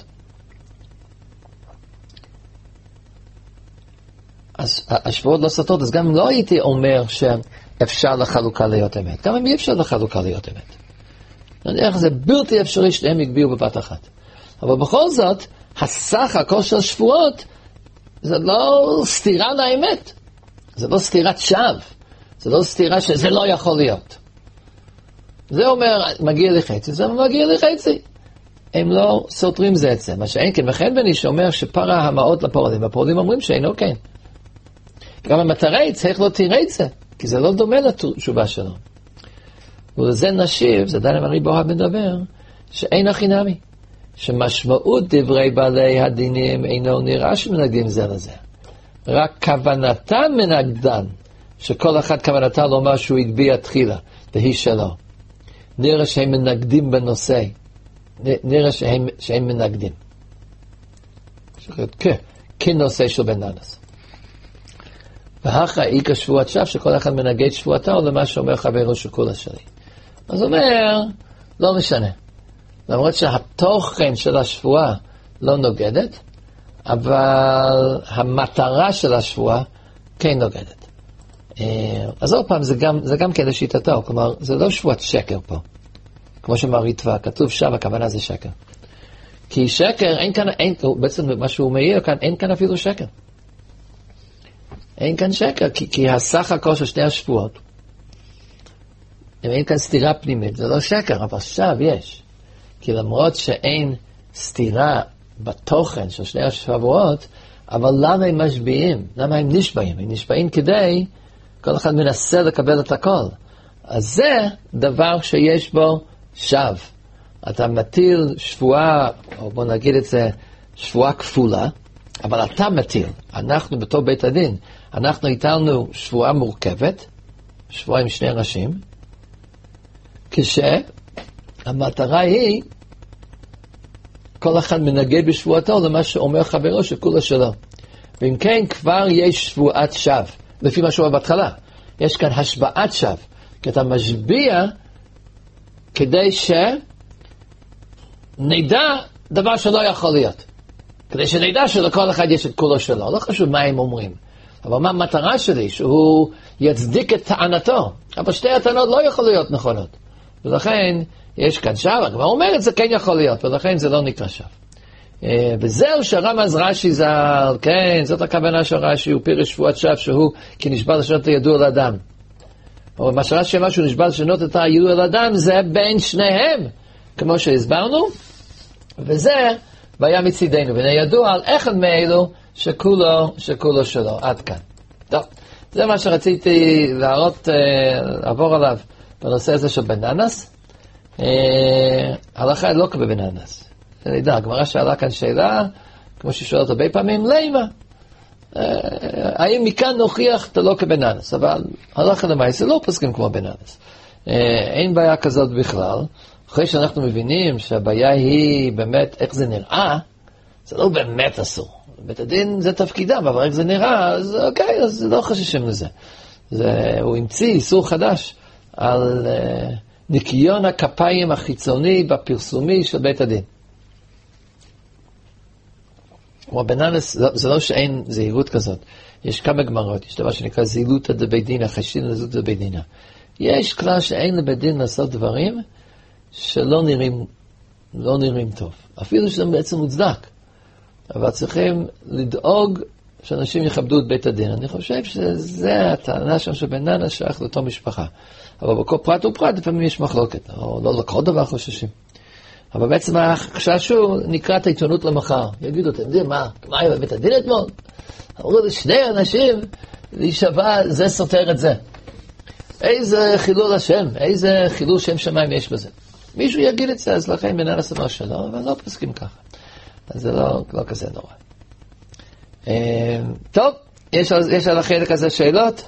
אז השבועות לא סותרות, אז גם לא הייתי אומר שאפשר לחלוקה להיות אמת. גם אם אי אפשר לחלוקה להיות אמת. נניח זה בלתי אפשרי שניהם יגביעו בבת אחת. אבל בכל זאת, הסך הכל של שבועות, זה לא סתירה לאמת. זה לא סתירת שווא. זה לא סתירה שזה לא יכול להיות. זה אומר, מגיע לי חצי, זה מגיע לי חצי. הם לא סותרים זה את זה. מה שאין כן, וכן בני שאומר שפרה המעות לפורדים, והפורדים אומרים שאינו כן. גם המטרה צריך לא תראה את זה, כי זה לא דומה לתשובה שלו. ולזה נשיב, זה דן אמרי בוהב מדבר, שאין הכי נמי. שמשמעות דברי בעלי הדינים אינו נראה שמנגדים זה לזה. רק כוונתם מנגדן, שכל אחד כוונתה לומר שהוא הגביע תחילה, והיא שלו. נראה שהם מנגדים בנושא. נראה שהם, שהם מנגדים. כן, כנושא של בננס. ואחרי איקה שבועת שף, שכל אחד מנגד שבועתו למה שאומר חברו שכולה שלי. אז אומר, לא משנה. למרות שהתוכן של השבועה לא נוגדת, אבל המטרה של השבועה כן נוגדת. אז עוד פעם, זה גם, זה גם כן לשיטתו, כלומר, זה לא שבועת שקר פה. כמו שאמר ריטווה, כתוב שם, הכוונה זה שקר. כי שקר, אין כאן, אין, בעצם מה שהוא מעיר כאן, אין כאן אפילו שקר. אין כאן שקר, כי, כי הסך הכל של שני השבועות, אין כאן סתירה פנימית, זה לא שקר, אבל עכשיו יש. כי למרות שאין סתירה בתוכן של שני השבועות, אבל למה הם משביעים? למה הם נשבעים? הם נשבעים כדי, כל אחד מנסה לקבל את הכל. אז זה דבר שיש בו שו. אתה מטיל שבועה, או בוא נגיד את זה, שבועה כפולה, אבל אתה מטיל. אנחנו בתור בית הדין, אנחנו הטלנו שבועה מורכבת, שבועה עם שני ראשים, כשהמטרה היא, כל אחד מנגד בשבועתו למה שאומר חברו שכולה שלו. ואם כן, כבר יש שבועת שווא, לפי מה שהוא בהתחלה. יש כאן השבעת שווא, כי אתה משביע כדי שנדע דבר שלא יכול להיות. כדי שנדע שלכל אחד יש את כולו שלו. לא חשוב מה הם אומרים. אבל מה המטרה שלי? שהוא יצדיק את טענתו. אבל שתי הטענות לא יכול להיות נכונות. ולכן יש כאן שווא. כבר אומר את זה כן יכול להיות, ולכן זה לא נקרא שווא. וזהו שרמז רש"י ז"ל, כן, זאת הכוונה של רש"י, הוא פירש שבועת שווא שהוא כי נשבע לשנות את הידוע לאדם. אבל מה שרש"י אמר שהוא נשבע לשנות את הידוע לאדם זה בין שניהם, כמו שהסברנו, וזה בעיה מצידנו, ונדוע על אחד מאלו שכולו, שכולו שלו, עד כאן. טוב, זה מה שרציתי להראות, לעבור עליו בנושא הזה של בננס. הלכה לא כבבננס. אני יודע, הגמרא שאלה כאן שאלה, כמו ששואלת הרבה פעמים, למה? האם מכאן נוכיח את הלא כבננס? אבל הלכה למעשה לא פוסקים כמו בננס. אין בעיה כזאת בכלל. אחרי שאנחנו מבינים שהבעיה היא באמת איך זה נראה, זה לא באמת אסור. בית הדין זה תפקידם, אבל רק זה נראה, אז אוקיי, אז לא חששים לזה. זה, הוא המציא איסור חדש על uh, ניקיון הכפיים החיצוני בפרסומי של בית הדין. ובננס, זה, זה לא שאין זהירות כזאת. יש כמה גמרות, יש דבר שנקרא זהילותא דבית דינא, חשינא לזהילותא דבית דינא. יש כלל שאין לבית דין לעשות דברים שלא נראים, לא נראים טוב. אפילו שזה בעצם מוצדק. אבל צריכים לדאוג שאנשים יכבדו את בית הדין. אני חושב שזה הטענה שם שבננס שייך לאותו משפחה. אבל בכל פרט ופרט לפעמים יש מחלוקת, או לא לכל דבר חוששים. אבל בעצם החשש הוא נקרא את העיתונות למחר. יגידו, אתם יודעים, מה, מה היה בבית הדין אתמול? אמרו לי, שני אנשים להישבע, זה סותר את זה. איזה חילול השם, איזה חילול שם שמיים יש בזה. מישהו יגיד את זה, אז לכן בננס אמר שלא, אבל לא פסקים ככה. אז זה לא, לא כזה נורא. טוב, יש, יש על החלק הזה שאלות?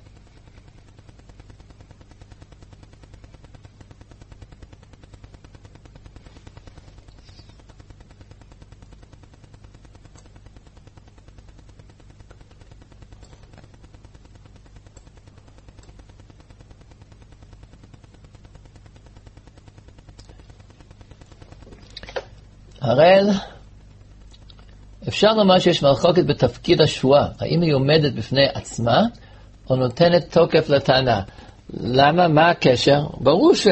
הראל, אפשר לומר שיש מחלוקת בתפקיד השבועה, האם היא עומדת בפני עצמה או נותנת תוקף לטענה. למה? מה הקשר? ברור ש...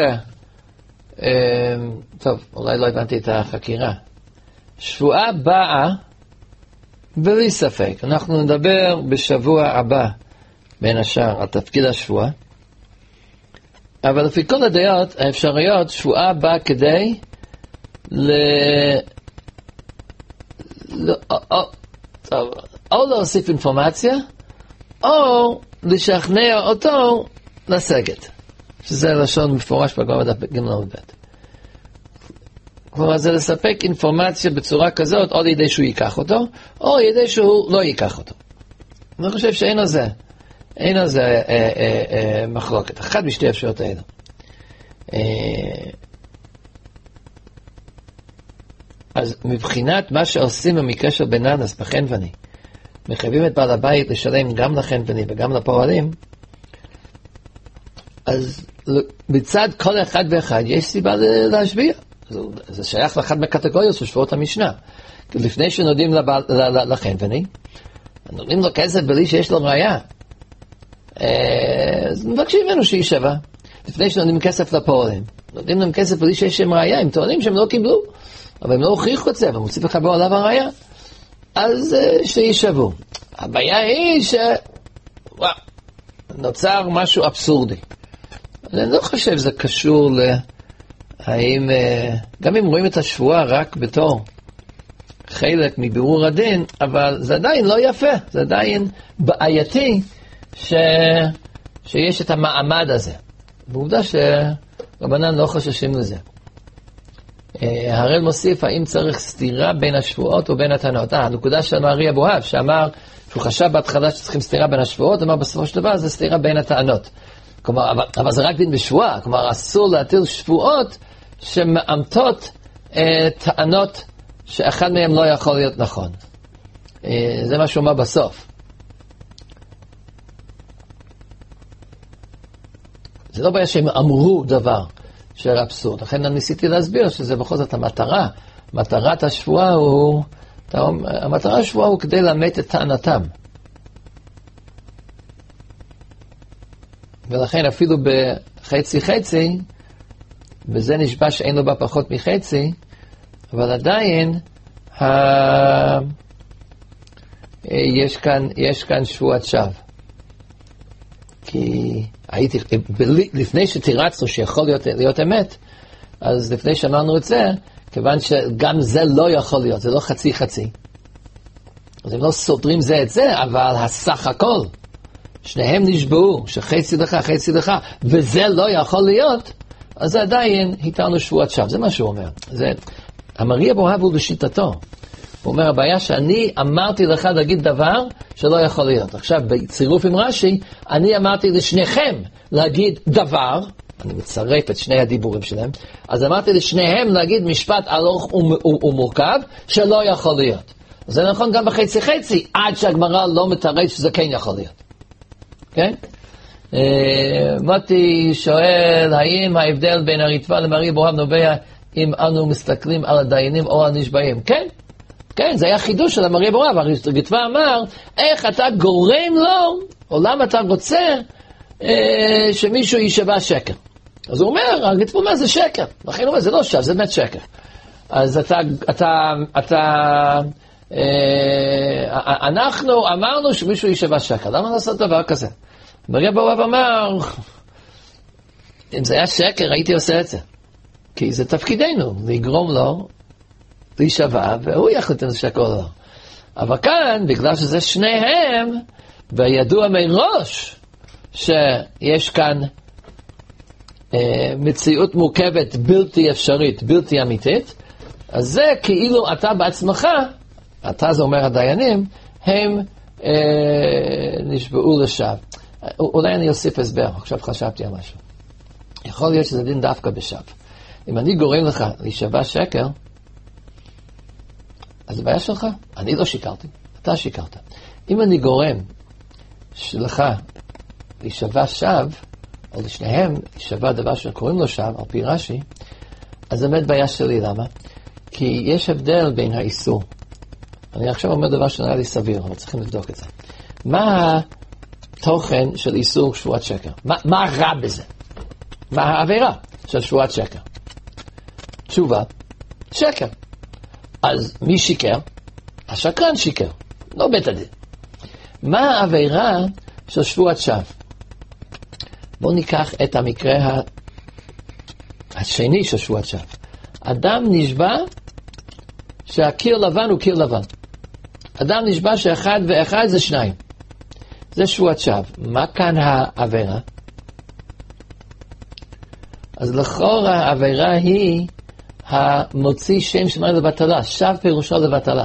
טוב, אולי לא הבנתי את החקירה. שבועה באה בלי ספק. אנחנו נדבר בשבוע הבא בין השאר על תפקיד השבועה, אבל לפי כל הדעות האפשריות, שבועה באה כדי ל... לא, או, או, טוב, או להוסיף אינפורמציה, או לשכנע אותו לסגת. שזה לשון מפורש בגמרא בדף ג' עמוד ב'. כלומר, זה לספק אינפורמציה בצורה כזאת, או לידי שהוא ייקח אותו, או לידי שהוא לא ייקח אותו. אני חושב שאין על זה, אין על זה אה, אה, אה, מחלוקת. אחת משתי אפשרויות האלה. אה, אז מבחינת מה שעושים במקרה של בננס בחנווני, מחייבים את בעל הבית לשלם גם לחנווני וגם לפועלים, אז בצד כל אחד ואחד יש סיבה להשביע. זה שייך לאחת מהקטגוריות של שבועות המשנה. לפני שנותנים לחנווני, נותנים לו כסף בלי שיש לו ראייה. אז מבקשים ממנו שהיא שווה. לפני שנותנים כסף לפועלים, נותנים להם כסף בלי שיש שם ראייה, הם טוענים שהם לא קיבלו. אבל הם לא הוכיחו את זה, אבל מוסיף לחבור עליו הראייה, אז שישבו. הבעיה היא ש... וואו, נוצר משהו אבסורדי. אני לא חושב שזה קשור ל... האם... גם אם רואים את השבועה רק בתור חלק מבירור הדין, אבל זה עדיין לא יפה, זה עדיין בעייתי ש... שיש את המעמד הזה. בעובדה שרבנן לא חוששים לזה. הראל מוסיף, האם צריך סתירה בין השבועות או בין הטענות? אה, הנקודה של ארי אבוהב, שאמר, שהוא חשב בהתחלה שצריכים סתירה בין השבועות, אמר בסופו של דבר, זה סתירה בין הטענות. כלומר, אבל, אבל זה רק דין בשבועה, כלומר, אסור להטיל שבועות שמאמתות אה, טענות שאחד מהם לא יכול להיות נכון. אה, זה מה שהוא אומר בסוף. זה לא בעיה שהם אמרו דבר. של אבסורד. לכן אני ניסיתי להסביר שזה בכל זאת המטרה. מטרת השבועה הוא, המטרה השבועה הוא כדי לאמת את טענתם. ולכן אפילו בחצי חצי, וזה נשבע שאין לו בה פחות מחצי, אבל עדיין ה... יש כאן, יש כאן שבועת שווא. כי הייתי, לפני שתירצנו שיכול להיות, להיות אמת, אז לפני שאמרנו את זה, כיוון שגם זה לא יכול להיות, זה לא חצי חצי. אז הם לא סותרים זה את זה, אבל הסך הכל, שניהם נשבעו, שחצי לך, חצי לך, וזה לא יכול להיות, אז עדיין היתרנו שבועת שווא, זה מה שהוא אומר. זה, המרי אבוהב הוא לשיטתו. הוא אומר, הבעיה שאני אמרתי לך להגיד דבר שלא יכול להיות. עכשיו, בצירוף עם רש"י, אני אמרתי לשניכם להגיד דבר, אני מצרף את שני הדיבורים שלהם, אז אמרתי לשניהם להגיד משפט ארוך ומורכב שלא יכול להיות. זה נכון גם בחצי חצי, עד שהגמרא לא מתרץ שזה כן יכול להיות. כן? מוטי שואל, האם ההבדל בין הרטב"א למרי בורב נובע אם אנו מסתכלים על הדיינים או על נשבעים? כן, כן, זה היה חידוש של המרי בורב. הרטב"א אמר, איך אתה גורם לו, או למה אתה רוצה אה, שמישהו יישבע שקר? אז הוא אומר, הרטב"א אומר, זה שקר. לכן הוא אומר, זה לא שב, זה באמת שקר. אז אתה, אתה, אתה, אה, אנחנו אמרנו שמישהו יישבע שקר. למה לעשות דבר כזה? המרי בורב אמר, אם זה היה שקר, הייתי עושה את זה. כי זה תפקידנו, לגרום לו להישבע, והוא יחליט אם זה שקר או לא. אבל כאן, בגלל שזה שניהם, וידוע מראש שיש כאן אה, מציאות מורכבת בלתי אפשרית, בלתי אמיתית, אז זה כאילו אתה בעצמך, אתה זה אומר הדיינים, הם אה, נשבעו לשווא. אולי אני אוסיף הסבר, עכשיו חשבתי על משהו. יכול להיות שזה דין דווקא בשווא. אם אני גורם לך להישבע שקר, אז זה בעיה שלך. אני לא שיקרתי, אתה שיקרת. אם אני גורם שלך להישבע שווא, או לשניהם להישבע דבר שקוראים לו שווא, על פי רש"י, אז זה באמת בעיה שלי. למה? כי יש הבדל בין האיסור. אני עכשיו אומר דבר שנראה לי סביר, אבל צריכים לבדוק את זה. מה התוכן של איסור שבועת שקר? מה, מה רע בזה? מה העבירה של שבועת שקר? תשובה, שקר. אז מי שיקר? השקרן שיקר, לא בית הדין. מה העבירה של שבועת שווא? בואו ניקח את המקרה השני של שבועת שווא. אדם נשבע שהקיר לבן הוא קיר לבן. אדם נשבע שאחד ואחד זה שניים. זה שבועת שווא. מה כאן העבירה? אז לכאורה העבירה היא המוציא שם שמיים לבטלה. שווא פירושו לבטלה.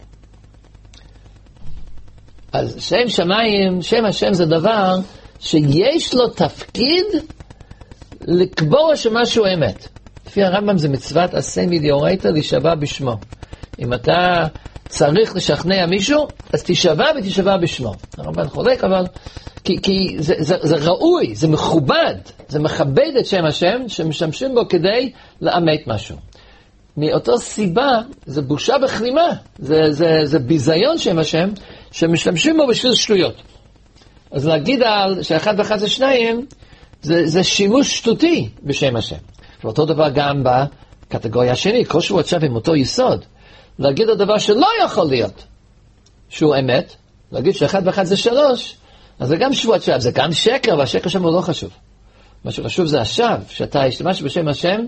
אז שם שמיים, שם השם זה דבר שיש לו תפקיד לקבוע שמשהו אמת. לפי הרמב"ם זה מצוות עשה מדאורייתא להישבע בשמו. אם אתה צריך לשכנע מישהו, אז תישבע ותישבע בשמו. הרמב"ם חולק, אבל כי, כי זה, זה, זה ראוי, זה מכובד, זה מכבד את שם השם שמשתמשים בו כדי לאמת משהו. מאותו סיבה, זה בושה בכלימה, זה, זה, זה ביזיון שם השם שמשתמשים בו בשביל שטויות. אז להגיד על שאחד ואחד זה שניים, זה, זה שימוש שטותי בשם השם. ואותו דבר גם בקטגוריה השני, כל שבועת שווא עם אותו יסוד. להגיד על דבר שלא יכול להיות שהוא אמת, להגיד שאחד ואחד זה שלוש, אז זה גם שבועת שווא, זה גם שקר, והשקר שם הוא לא חשוב. מה שחשוב זה השווא, שאתה השתמש בשם השם,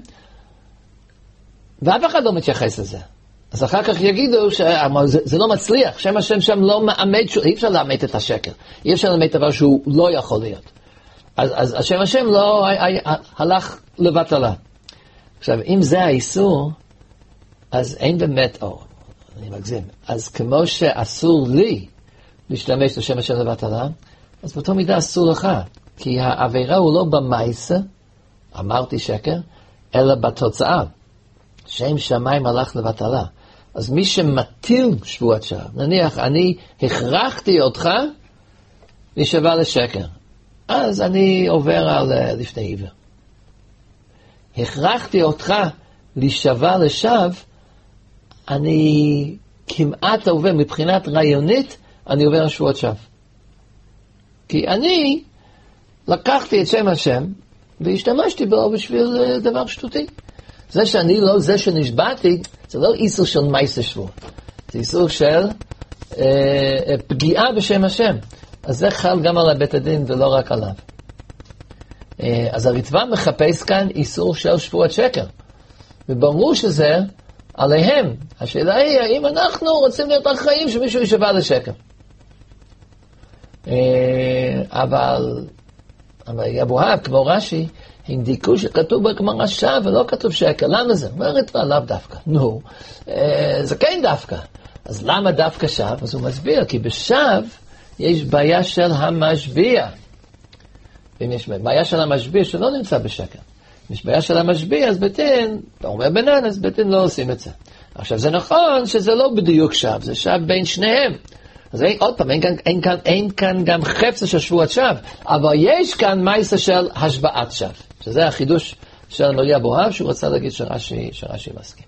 ואף אחד לא מתייחס לזה. אז אחר כך יגידו שזה זה לא מצליח, שם השם שם לא מאמת, אי אפשר לאמת את השקר, אי אפשר לאמת דבר שהוא לא יכול להיות. אז, אז השם השם לא הלך לבטלה. עכשיו, אם זה האיסור, אז אין באמת, או, אני מגזים, אז כמו שאסור לי להשתמש לשם השם לבטלה, אז באותו מידה אסור לך, כי העבירה הוא לא במעשה, אמרתי שקר, אלא בתוצאה. שם שמיים הלך לבטלה. אז מי שמטיל שבועת שווא, נניח אני הכרחתי אותך להישבע לשקר, אז אני עובר על לפני עיוור. הכרחתי אותך להישבע לשווא, אני כמעט עובר, מבחינת רעיונית, אני עובר על שבועת שווא. כי אני לקחתי את שם השם, והשתמשתי בו בשביל דבר שטותי. זה שאני לא, זה שנשבעתי, זה לא איסור של מעשה שבועה. זה איסור של אה, פגיעה בשם השם. אז זה חל גם על בית הדין ולא רק עליו. אה, אז הרטב"א מחפש כאן איסור של שבועת שקר. וברור שזה עליהם. השאלה היא, האם אנחנו רוצים להיות אחראים שמישהו יישבע לשקר. אה, אבל, אבל אבוהב, כמו רש"י, הנדיקו שכתוב בגמרא שווא ולא כתוב שקר. למה זה? אומרת לה, לאו דווקא. נו, אה, זה כן דווקא. אז למה דווקא שווא? אז הוא מסביר, כי בשווא יש בעיה של המשביע. ואם יש בעיה של המשביע שלא נמצא בשקר. אם יש בעיה של המשביע, אז בית דין, אתה אומר בנן, אז בית דין לא עושים את זה. עכשיו זה נכון שזה לא בדיוק שב, זה שב בין שניהם. אז אין, עוד פעם, אין כאן, אין כאן, אין כאן גם חפץ של שבועת שב, אבל יש כאן מייסה של השבעת שב, שזה החידוש של מרי אבוהב, שהוא רצה להגיד שרש"י, שרש"י מסכים.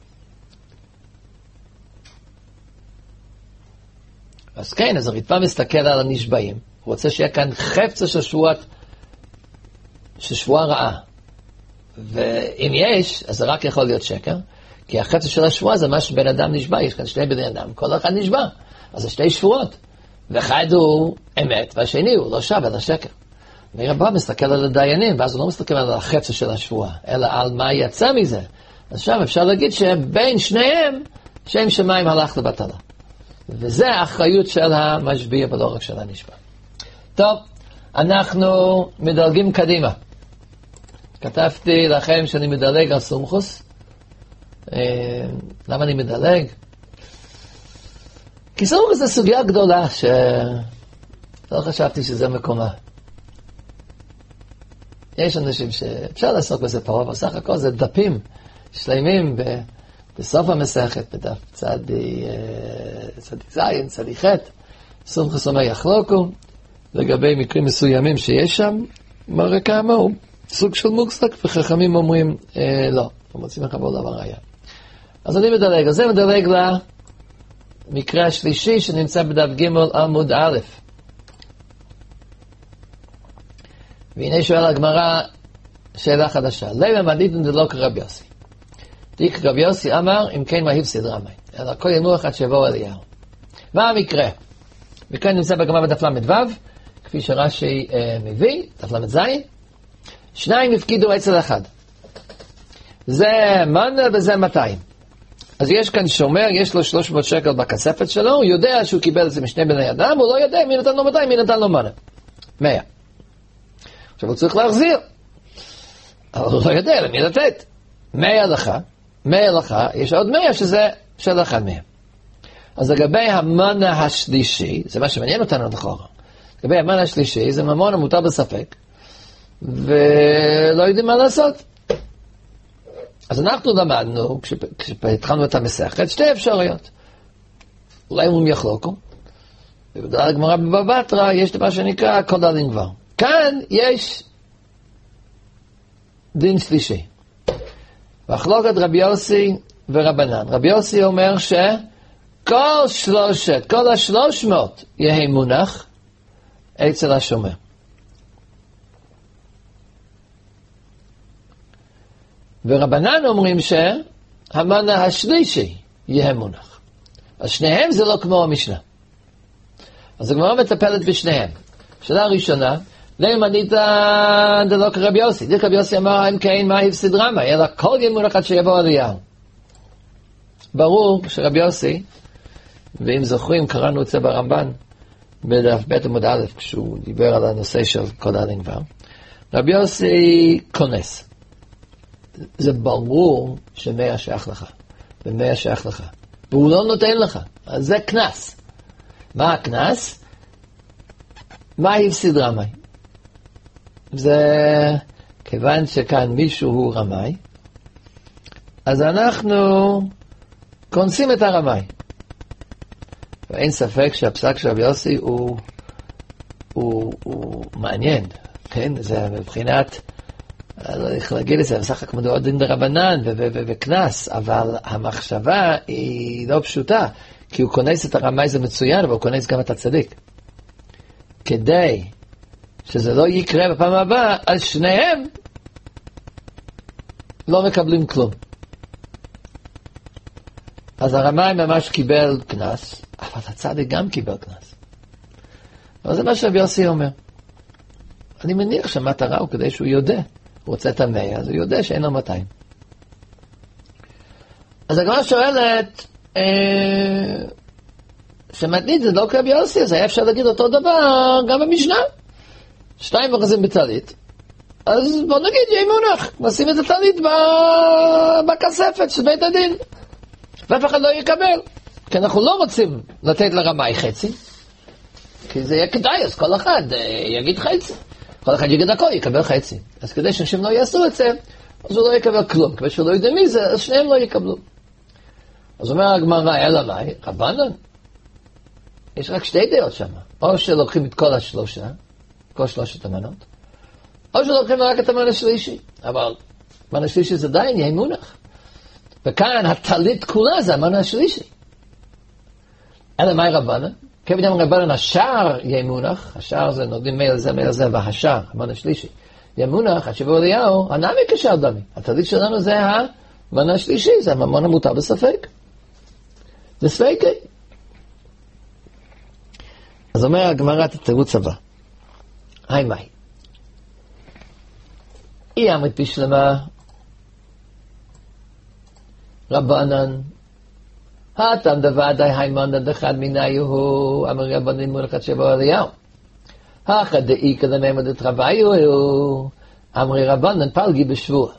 אז כן, אז הרדב"ם מסתכל על הנשבעים, הוא רוצה שיהיה כאן חפץ של שבועת, של שבועה רעה. ואם יש, אז זה רק יכול להיות שקר, כי החפץ של השבועה זה מה שבן אדם נשבע, יש כאן שני בני אדם, כל אחד נשבע. אז זה שתי שבועות, ואחד הוא אמת, והשני הוא לא שב, אלא שקר. והרבא מסתכל על הדיינים, ואז הוא לא מסתכל על החפץ של השבועה, אלא על מה יצא מזה. אז שם אפשר להגיד שבין שניהם, שם שמיים הלך לבטלה. וזה האחריות של המשביע ולא רק של הנשבע. טוב, אנחנו מדלגים קדימה. כתבתי לכם שאני מדלג על סומכוס. למה אני מדלג? כי סומכוס זו סוגיה גדולה שלא חשבתי שזה מקומה. יש אנשים שאפשר לעסוק בזה פה, אבל סך הכל זה דפים שלמים בסוף המסכת, בדף צדי זין, צדי חט. סומכוס אומר יחלוקו, לגבי מקרים מסוימים שיש שם, מראה כמה הוא סוג של מוקסק, וחכמים אומרים אה, לא, הם רוצים לחבור דבר ראיה. אז אני מדלג, אז זה מדלג למקרה השלישי שנמצא בדף ג' עמוד א'. והנה שואל הגמרא שאלה חדשה. למה מדידן דלא כרב יוסי? תיק רב יוסי אמר, אם כן מה הפסיד רמי, אלא כל ינוע אחד שיבואו אליהו. מה המקרה? מקרה נמצא בגמרא בדף למד ו', כפי שרש"י אה, מביא, דף למד ז', שניים הפקידו אצל אחד. זה מנה וזה מאתיים. אז יש כאן שומר, יש לו שלוש מאות שקל בכספת שלו, הוא יודע שהוא קיבל את זה משני בני אדם, הוא לא יודע מי נתן לו מאתיים, מי נתן לו מנה. מאה. עכשיו הוא צריך להחזיר. אבל הוא לא יודע למי לתת. מאה לך, מאה לך, יש עוד מאה שזה של אחד מהם. אז לגבי המנה השלישי, זה מה שמעניין אותנו לכאורה. לגבי המנה השלישי, זה ממון המותר בספק, ולא יודעים מה לעשות. אז אנחנו למדנו, כשהתחלנו את המסכת, שתי אפשרויות. אולי הם יחלוקו, ובדעת הגמרא בבבא בתרא, יש דבר שנקרא כל דין כבר. כאן יש דין שלישי. מחלוקת רבי יוסי ורבנן. רבי יוסי אומר שכל שלושת, כל השלוש מאות יהיה מונח אצל השומר. ורבנן אומרים שהמנה השלישי יהיה מונח. אז שניהם זה לא כמו המשנה. אז הגמרא מטפלת בשניהם. שאלה הראשונה, למה מנית דלא כרב יוסי? דלא כרב יוסי אמר, אם כן, מה הפסיד רמי? אלא כל יהיה מונח עד שיבוא אליהו. ברור שרב יוסי, ואם זוכרים, קראנו את זה ברמב"ן, בדף ב' עמוד א', כשהוא דיבר על הנושא של כל דין כבר, רב יוסי כונס. זה ברור שמאה שייך לך, ומאה שייך לך, והוא לא נותן לך, אז זה כנס. מה הכנס? מה הפסיד רמי? זה כיוון שכאן מישהו הוא רמי, אז אנחנו כונסים את הרמי. ואין ספק שהפסק של רבי יוסי הוא, הוא, הוא מעניין, כן? זה מבחינת, לא איך להגיד את זה, בסך הכל מדובר דין דרבנן וכנס, אבל המחשבה היא לא פשוטה, כי הוא כונס את הרמי זה מצוין, אבל הוא כונס גם את הצדיק. כדי שזה לא יקרה בפעם הבאה, אז שניהם לא מקבלים כלום. אז הרמי ממש קיבל כנס, אבל הצדיק גם קיבל כנס. אבל זה מה שרבי יוסי אומר. אני מניח שהמטרה הוא כדי שהוא יודע. הוא רוצה את המאה, אז הוא יודע שאין לו מאתיים. אז הגמרא שואלת, אה, שמתנית זה לא כרבי יוסי, אז היה אפשר להגיד אותו דבר גם במשנה. שתיים אוחזים בטלית. אז בוא נגיד, יהיה מונח, נשים את הטלית בכספת של בית הדין. ואף אחד לא יקבל. כי אנחנו לא רוצים לתת לרמי חצי, כי זה יהיה כדאי, אז כל אחד יגיד חצי. כל אחד יגיד הכל, יקבל חצי. אז כדי שאנשים לא יעשו את זה, אז הוא לא יקבל כלום. כדי שהוא לא יודע מי זה, אז שניהם לא יקבלו. אז אומר הגמרא, אלא מאי? רבנן? יש רק שתי דעות שם. או שלוקחים את כל השלושה, כל שלושת המנות, או שלוקחים רק את המנה השלישי. אבל המנה השלישי זה דיין, יהיה מונח. וכאן הטלית כולה זה המנה השלישי. אלא מאי רבנן? כיוון אמר רבנן, השער יהיה מונח, השער זה נותנים מייל זה, מייל זה, והשער, המנה השלישי. יהיה מונח, עד שבו אליהו, הנמי כשער דמי. הטלית שלנו זה המנה השלישי, זה המנה מותר בספק. זה ספקי. אז אומר הגמרא את התירוץ הבא. היי מאי. אי עמד בשלמה רבנן האטם דוודאי היימנן דחד מיניהו אמר רבנן מונחת שבו אליהו האחד דאי כדמם דתרוויו אמרי רבנן פלגי בשבוע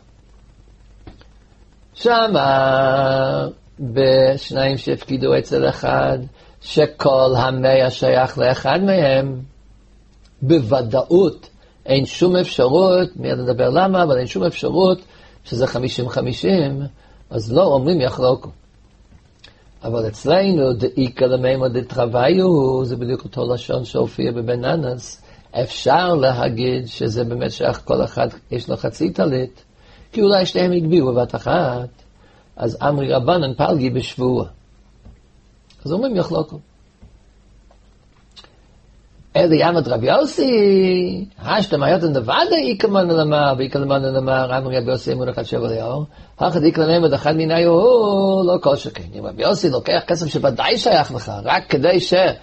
שמה בשניים שהפקידו אצל אחד שכל המאה שייך לאחד מהם בוודאות אין שום אפשרות, מיד נדבר למה, אבל אין שום אפשרות שזה חמישים חמישים, אז לא אומרים יחלוקו. אבל אצלנו, דאיקה למימה דתרוויו, זה בדיוק אותו לשון שהופיע בבן ננס, אפשר להגיד שזה באמת שייך כל אחד, יש לו חצי טלית, כי אולי שניהם יגביעו בבת אחת, אז אמרי רבנן פלגי בשבוע. אז אומרים יחלוקו. אלי עמד רבי יוסי, השתם היותן דוודא איקמן למר, ואיקמן למר, אמרי רבי יוסי אמון אחד שבע ליאור, אחד איקמן למד אחד מיניו, לא כל שכן. אם רבי יוסי לוקח כסף שוודאי שייך לך, רק כדי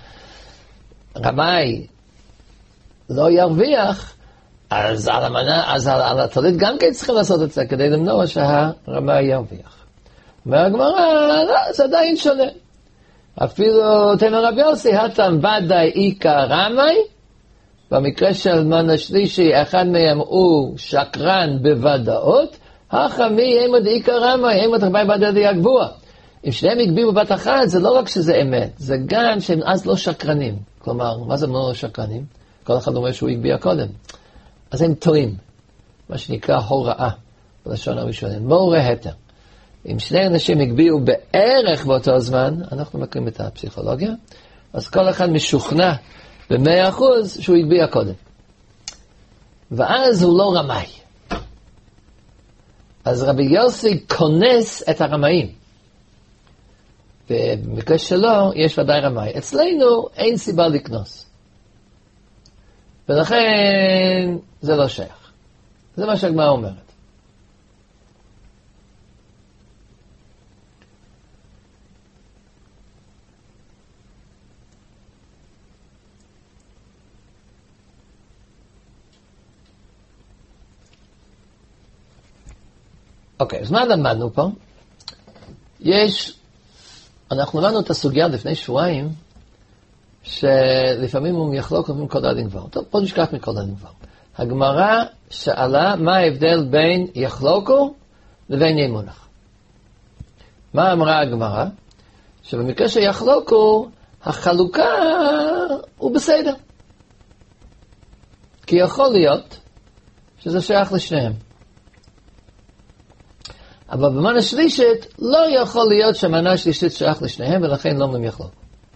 שרמאי לא ירוויח, אז על המנה, אז על, על הטלית גם כן צריכים לעשות את זה, כדי למנוע שהרמאי ירוויח. אומר הגמרא, לא, זה עדיין שונה. אפילו תמר רבי יוסי, הטם ודאי איקה רמאי, במקרה של מן השלישי, אחד מהם הוא שקרן בוודאות, החמי אמד איקה רמאי, אמד רבי בדדי הגבוה. אם שניהם יגביעו בבת אחת, זה לא רק שזה אמת, זה גם שהם אז לא שקרנים. כלומר, מה זה לא שקרנים? כל אחד אומר שהוא יגביע קודם. אז הם טועים, מה שנקרא הוראה, בלשון הראשונים, מורה התר. אם שני אנשים הגביעו בערך באותו זמן, אנחנו מכירים את הפסיכולוגיה, אז כל אחד משוכנע ב-מאה אחוז שהוא הגביע קודם. ואז הוא לא רמאי. אז רבי יוסי כונס את הרמאים. ובמקרה שלו יש ודאי רמאי. אצלנו אין סיבה לקנוס. ולכן זה לא שייך. זה מה שהגמרא אומרת. אוקיי, אז מה למדנו פה? יש, אנחנו למדנו את הסוגיה לפני שבועיים, שלפעמים הוא יחלוק לפעמים כל דין כבר. טוב, פה נשכח מכל דין כבר. הגמרא שאלה מה ההבדל בין יחלוקו לבין ימונח. מה אמרה הגמרא? שבמקרה שיחלוקו, החלוקה הוא בסדר. כי יכול להיות שזה שייך לשניהם. אבל במנה השלישית לא יכול להיות שהמנה השלישית שייך לשניהם, ולכן לא אומרים יחלוקו.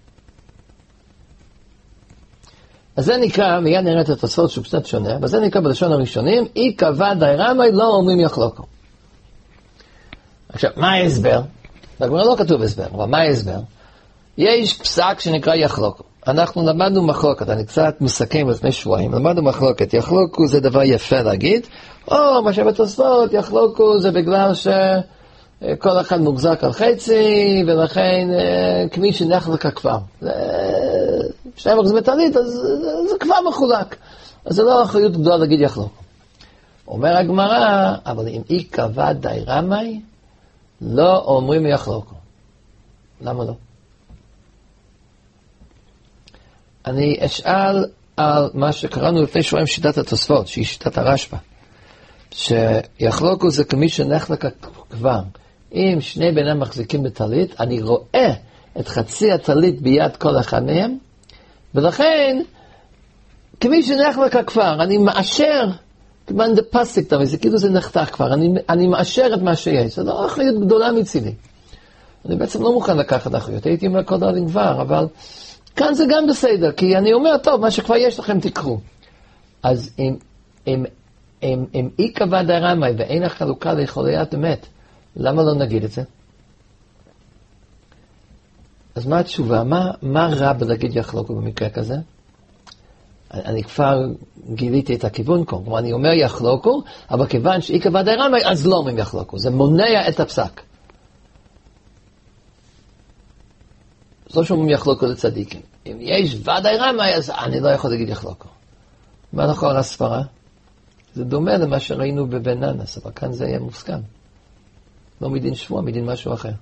אז זה נקרא, מיד נראה את התוספות שהוא קצת שונה, אבל זה נקרא בלשון הראשונים, איקה ודאי רמאי לא אומרים יחלוקו. עכשיו, מה ההסבר? בגמרא לא כתוב הסבר, אבל מה ההסבר? יש פסק שנקרא יחלוקו. אנחנו למדנו מחלוקת, אני קצת מסכם לפני שבועיים, למדנו מחלוקת, יחלוקו זה דבר יפה להגיד, או מה שבתוספות, יחלוקו זה בגלל שכל אחד מוחזק על חצי, ולכן כמי שנחלק הכפר. שני מוחזים מטלית, אז זה כבר מחולק. אז זה לא אחריות גדולה להגיד יחלוקו. אומר הגמרא, אבל אם איקה ודאי רמאי, לא אומרים יחלוקו. למה לא? אני אשאל על מה שקראנו לפני שבועיים שיטת התוספות, שהיא שיטת הרשב"א. שיחלוקו זה כמי שנחלק כבר. אם שני בינם מחזיקים בטלית, אני רואה את חצי הטלית ביד כל אחד מהם, ולכן, כמי שנחלק הכפר, אני מאשר, כמובן זה פסק תמיד, זה כאילו זה נחתך כבר, אני, אני מאשר את מה שיש, זה לא אחריות גדולה מצידי. אני בעצם לא מוכן לקחת אחריות, הייתי אומר כל דין כבר, אבל כאן זה גם בסדר, כי אני אומר, טוב, מה שכבר יש לכם תקחו. אז אם, אם, אם, אם אי קבע דרמי ואין החלוקה ליכוליית אמת, למה לא נגיד את זה? אז מה התשובה? מה, מה רע בלהגיד יחלוקו במקרה כזה? אני כבר גיליתי את הכיוון פה. כלומר, אני אומר יחלוקו, אבל כיוון שאי קבע דרמי, אז לא אומרים יחלוקו. זה מונע את הפסק. זה לא שאומרים יחלוקו לצדיקים. אם יש ודאי רמי, אז אני לא יכול להגיד יחלוקו. מה נכון הספרה? זה דומה למה שראינו בבן ננס, אבל כאן זה יהיה מוסכם. לא מדין שבוע, מדין משהו אחר.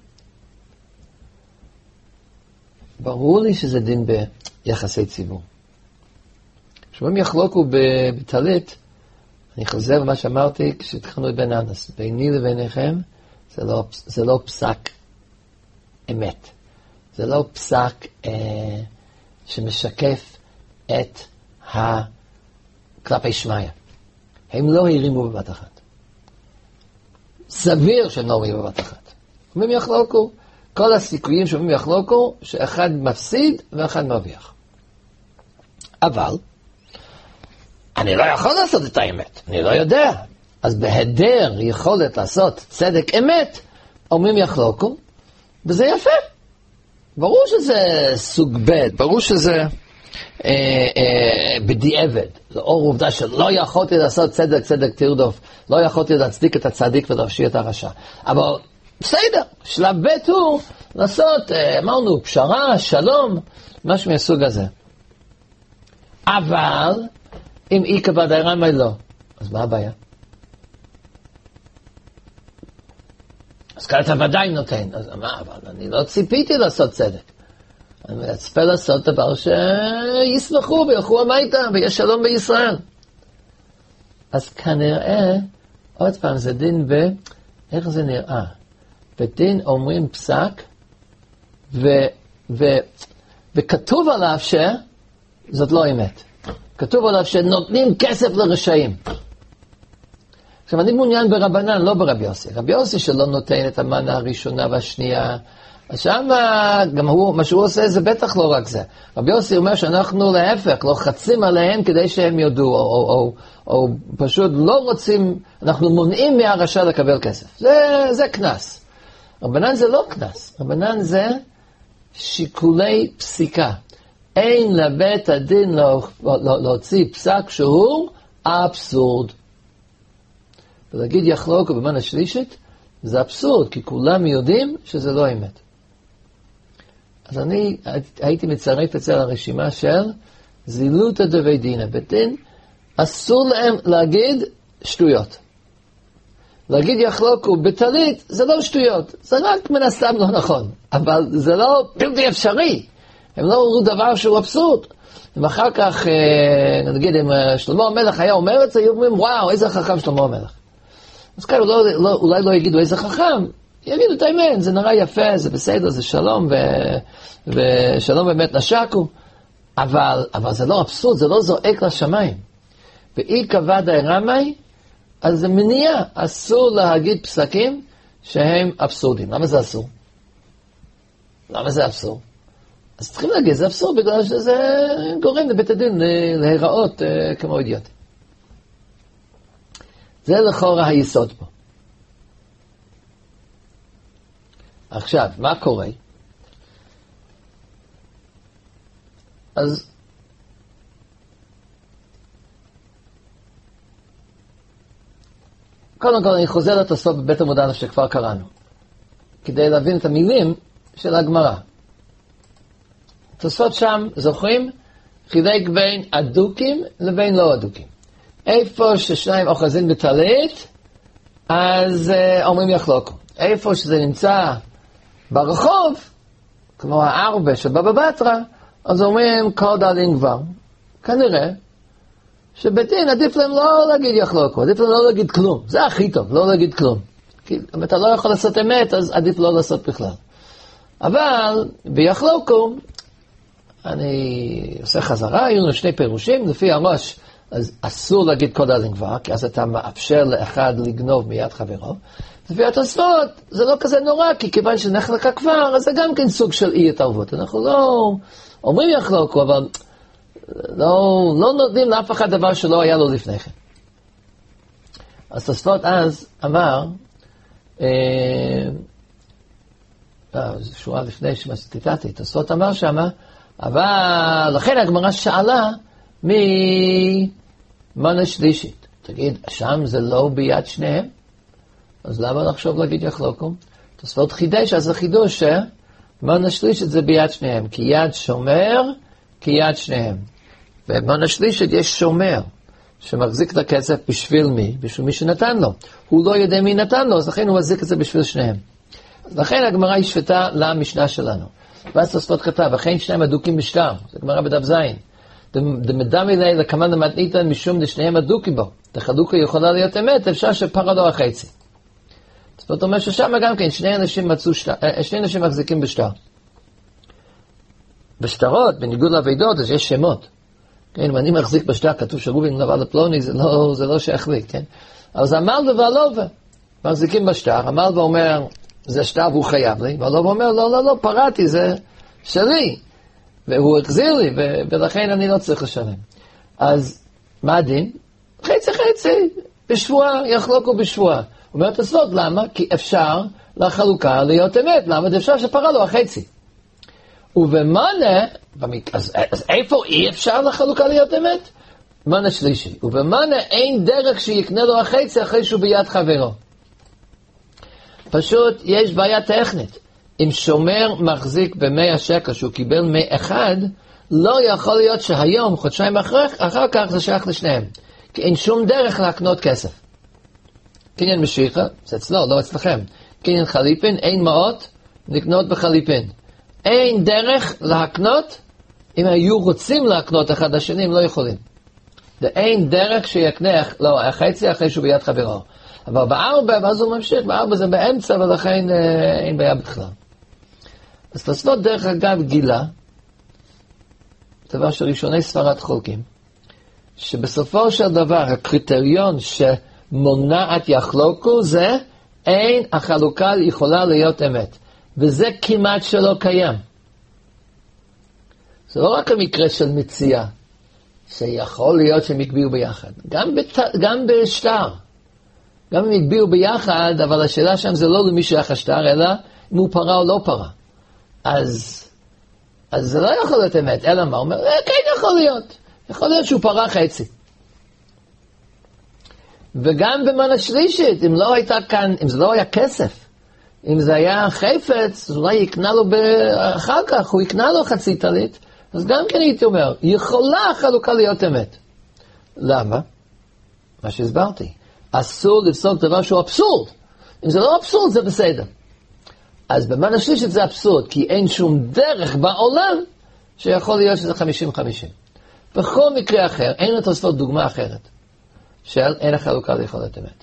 ברור לי שזה דין ביחסי ציבור. כשאומרים יחלוקו בטלית, אני חוזר למה שאמרתי כשהתחלנו את בן ננס. ביני לביניכם, זה לא, זה לא פסק אמת. זה לא פסק אה, שמשקף את הכלפי שמיה. הם לא הרימו בבת אחת. סביר שהם לא הרימו בבת אחת. אומרים יחלוקו, כל הסיכויים שאומרים יחלוקו, שאחד מפסיד ואחד מרוויח. אבל, אני לא יכול לעשות את האמת, אני לא יודע. אז בהיעדר יכולת לעשות צדק אמת, אומרים יחלוקו, וזה יפה. ברור שזה סוג ב', ברור שזה אה, אה, בדיעבד. זה אור עובדה שלא יכולתי לעשות צדק, צדק תרדוף. לא יכולתי להצדיק את הצדיק ולהרשיע את הרשע. אבל בסדר, שלב ב' הוא לעשות, אה, אמרנו, פשרה, שלום, משהו מהסוג הזה. אבל, אם אי קבע דרמי לא, אז מה הבעיה? אז כאן אתה ודאי נותן, אז מה, אבל אני לא ציפיתי לעשות צדק. אני מצפה לעשות דבר שיסמכו וילכו הביתה ויש שלום בישראל. אז כנראה, עוד פעם, זה דין ב... איך זה נראה? בדין אומרים פסק, ו... ו... וכתוב עליו שזאת לא אמת. כתוב עליו שנותנים כסף לרשעים. עכשיו, אני מעוניין ברבנן, לא ברבי יוסי. רבי יוסי שלא נותן את המנה הראשונה והשנייה. אז שם, גם הוא, מה שהוא עושה זה בטח לא רק זה. רבי יוסי אומר שאנחנו להפך, לוחצים עליהם כדי שהם יודו, או, או, או, או פשוט לא רוצים, אנחנו מונעים מהרשע לקבל כסף. זה, זה כנס. רבנן זה לא כנס. רבנן זה שיקולי פסיקה. אין לבית הדין לא, לא, להוציא פסק שהוא אבסורד. ולהגיד יחלוקו במנה השלישית, זה אבסורד, כי כולם יודעים שזה לא אמת. אז אני הייתי מצרף את זה לרשימה של זילותא דבי דינא. בדין אסור להם להגיד שטויות. להגיד יחלוקו בטלית זה לא שטויות, זה רק מן הסתם לא נכון. אבל זה לא בלתי אפשרי. הם לא אמרו דבר שהוא אבסורד. אם אחר כך, נגיד, אם שלמה המלך היה אומר את זה, היו אומרים, וואו, איזה חכם שלמה המלך. אז כאן לא, לא, אולי לא יגידו איזה חכם, יגידו את האמת, זה נראה יפה, זה בסדר, זה שלום, ו, ושלום באמת נשקו, אבל, אבל זה לא אבסורד, זה לא זועק לשמיים. ואי קבע דרמי, אז זה מניע, אסור להגיד פסקים שהם אבסורדים. למה זה אסור? למה זה אבסורד? אז צריכים להגיד, זה אבסורד בגלל שזה גורם לבית הדין להיראות כמו אידיוטים. זה לכאורה היסוד פה. עכשיו, מה קורה? אז קודם כל אני חוזר לתוספות בבית המודענו שכבר קראנו, כדי להבין את המילים של הגמרא. תוספות שם, זוכרים? חילק בין אדוקים לבין לא אדוקים. איפה ששניים אוחזים בטלית, אז uh, אומרים יחלוקו. איפה שזה נמצא ברחוב, כמו הארבע של בבא בתרא, אז אומרים כל דלין כבר. כנראה שבדין עדיף להם לא להגיד יחלוקו, עדיף להם לא להגיד כלום. זה הכי טוב, לא להגיד כלום. כי אם אתה לא יכול לעשות אמת, אז עדיף לא לעשות בכלל. אבל ביחלוקו, אני עושה חזרה, היו לנו שני פירושים, לפי הראש, אז אסור להגיד כל דלין כבר, כי אז אתה מאפשר לאחד לגנוב מיד חברו. לפי התוספות, זה לא כזה נורא, כי כיוון שנחלק כבר, אז זה גם כן סוג של אי התערבות. אנחנו לא אומרים יחלוקו, אבל לא, לא נותנים לאף אחד דבר שלא היה לו לפני כן. אז תוספות אז אמר, אה, אה, זו שורה לפני שציטטתי, תוספות אמר שמה, אבל לכן הגמרא שאלה ממנה שלישית. תגיד, שם זה לא ביד שניהם? אז למה לחשוב להגיד יחלוקו? תוספות חידש, אז החידוש שמנה שלישית זה ביד שניהם, כי יד שומר, כי יד שניהם. ובמנה שלישית יש שומר, שמחזיק את הכסף בשביל מי? בשביל מי שנתן לו. הוא לא יודע מי נתן לו, אז לכן הוא מחזיק את זה בשביל שניהם. לכן הגמרא השוותה למשנה שלנו. ואז תוספות כתב, לכן שניהם אדוקים בשטר, זה גמרא בדף זין. דמדמי לי לקמן למתניתן משום דשניהם אדוקים בו. דחלוקה יכולה להיות אמת, אפשר שפרה לו החצי. זאת אומרת ששם גם כן שני אנשים מצאו שטר, שני אנשים מחזיקים בשטר. בשטרות, בניגוד לעבידות, אז יש שמות. כן, אם אני מחזיק בשטר, כתוב שרובין לבא לפלוני, זה לא, זה לא שייך לי, כן? אבל זה המלווה והלווה. מחזיקים בשטר, המלווה אומר, זה שטר והוא חייב לי, והלווה אומר, לא, לא, לא, פרעתי, זה שלי. והוא החזיר לי, ו- ולכן אני לא צריך לשלם. אז מה הדין? חצי חצי, בשבועה, יחלוקו בשבועה. הוא אומר תוספות, למה? כי אפשר לחלוקה להיות אמת. למה? זה אפשר שפרה לו החצי. ובמנה, אז, אז איפה אי אפשר לחלוקה להיות אמת? מנה שלישי. ובמנה אין דרך שיקנה לו החצי אחרי שהוא ביד חברו. פשוט יש בעיה טכנית. אם שומר מחזיק במאה שקל שהוא קיבל מאחד, לא יכול להיות שהיום, חודשיים אחר, אחר כך זה שייך לשניהם. כי אין שום דרך להקנות כסף. קניין משיחה, זה אצלו, לא אצלכם. קניין חליפין, אין מעות, לקנות בחליפין. אין דרך להקנות, אם היו רוצים להקנות אחד לשני, הם לא יכולים. אין דרך שיקנה, לא, החצי אחרי שהוא ביד חברו. אבל בארבע, ואז הוא ממשיך, בארבע זה באמצע, ולכן אה, אין בעיה בכלל. אז תוספות דרך אגב גילה, דבר שראשוני ספרד חולקים, שבסופו של דבר הקריטריון שמונעת יחלוקו זה אין החלוקה יכולה להיות אמת. וזה כמעט שלא קיים. זה לא רק המקרה של מציאה, שיכול להיות שהם יקביעו ביחד. גם, בת... גם בשטר. גם הם יקביעו ביחד, אבל השאלה שם זה לא למי שייך השטר, אלא אם הוא פרה או לא פרה. אז, אז זה לא יכול להיות אמת. אלא מה? הוא אומר, אה, כן יכול להיות. יכול להיות שהוא פרה חצי. וגם במנה שלישית, אם לא הייתה כאן, אם זה לא היה כסף, אם זה היה חפץ, אז אולי יקנה לו אחר כך, הוא יקנה לו חצי טלית, אז גם כן הייתי אומר, יכולה החלוקה להיות אמת. למה? מה שהסברתי. אסור לפסוק דבר שהוא אבסורד. אם זה לא אבסורד, זה בסדר. אז במנה שלישית זה אבסורד, כי אין שום דרך בעולם שיכול להיות שזה חמישים חמישים. בכל מקרה אחר, אין לתוספות דוגמה אחרת, של אין החלוקה ליכולת אמת.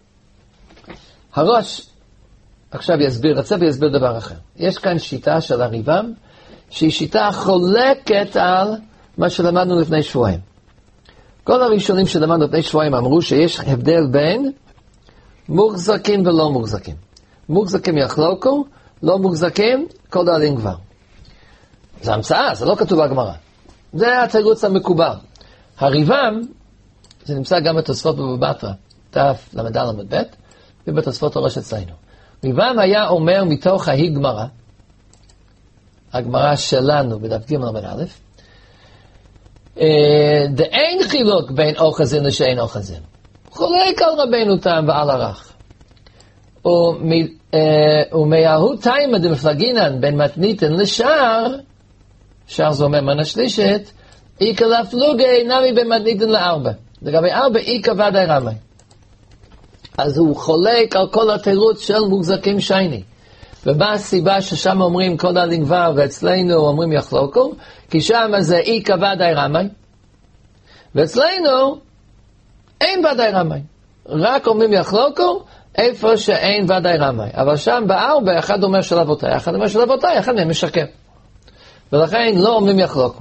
הראש עכשיו יסביר, רצה ויסביר דבר אחר. יש כאן שיטה של הריבם, שהיא שיטה חולקת על מה שלמדנו לפני שבועיים. כל הראשונים שלמדנו לפני שבועיים אמרו שיש הבדל בין מוחזקים ולא מוחזקים. מוחזקים יחלוקו, לא מוחזקים, כל דאלים כבר. זה המצאה, זה לא כתוב בגמרא. זה התירוץ המקובל. הריבם, זה נמצא גם בתוספות בבא בתרא, תף למד למד ב' ובתוספות הראש אצלנו. ריבם היה אומר מתוך ההיא גמרא, הגמרא שלנו בדף ג' למד א', דאין חילוק בין אוחזין לשאין אוחזין. חולק על רבנו תם ועל ערך. ומההוא תימא דמפלגינן בין מתניתן לשאר, שער זה אומר מנה שלישית, איקה לפלוגי נמי בין מתניתן לארבע. לגבי ארבע איקה ודאי רמי. אז הוא חולק על כל התירוץ של מוחזקים שייני. ומה הסיבה ששם אומרים כל דאלים כבר ואצלנו אומרים יחלוקו? כי שם זה איקה ודאי רמי. ואצלנו אין ודאי רמי. רק אומרים יחלוקו איפה שאין ודאי רמי. אבל שם בארבע אחד אומר של אבותיי, אחד אומר של אבותיי, אחד מהם משקר. ולכן לא אומרים יחלוקו.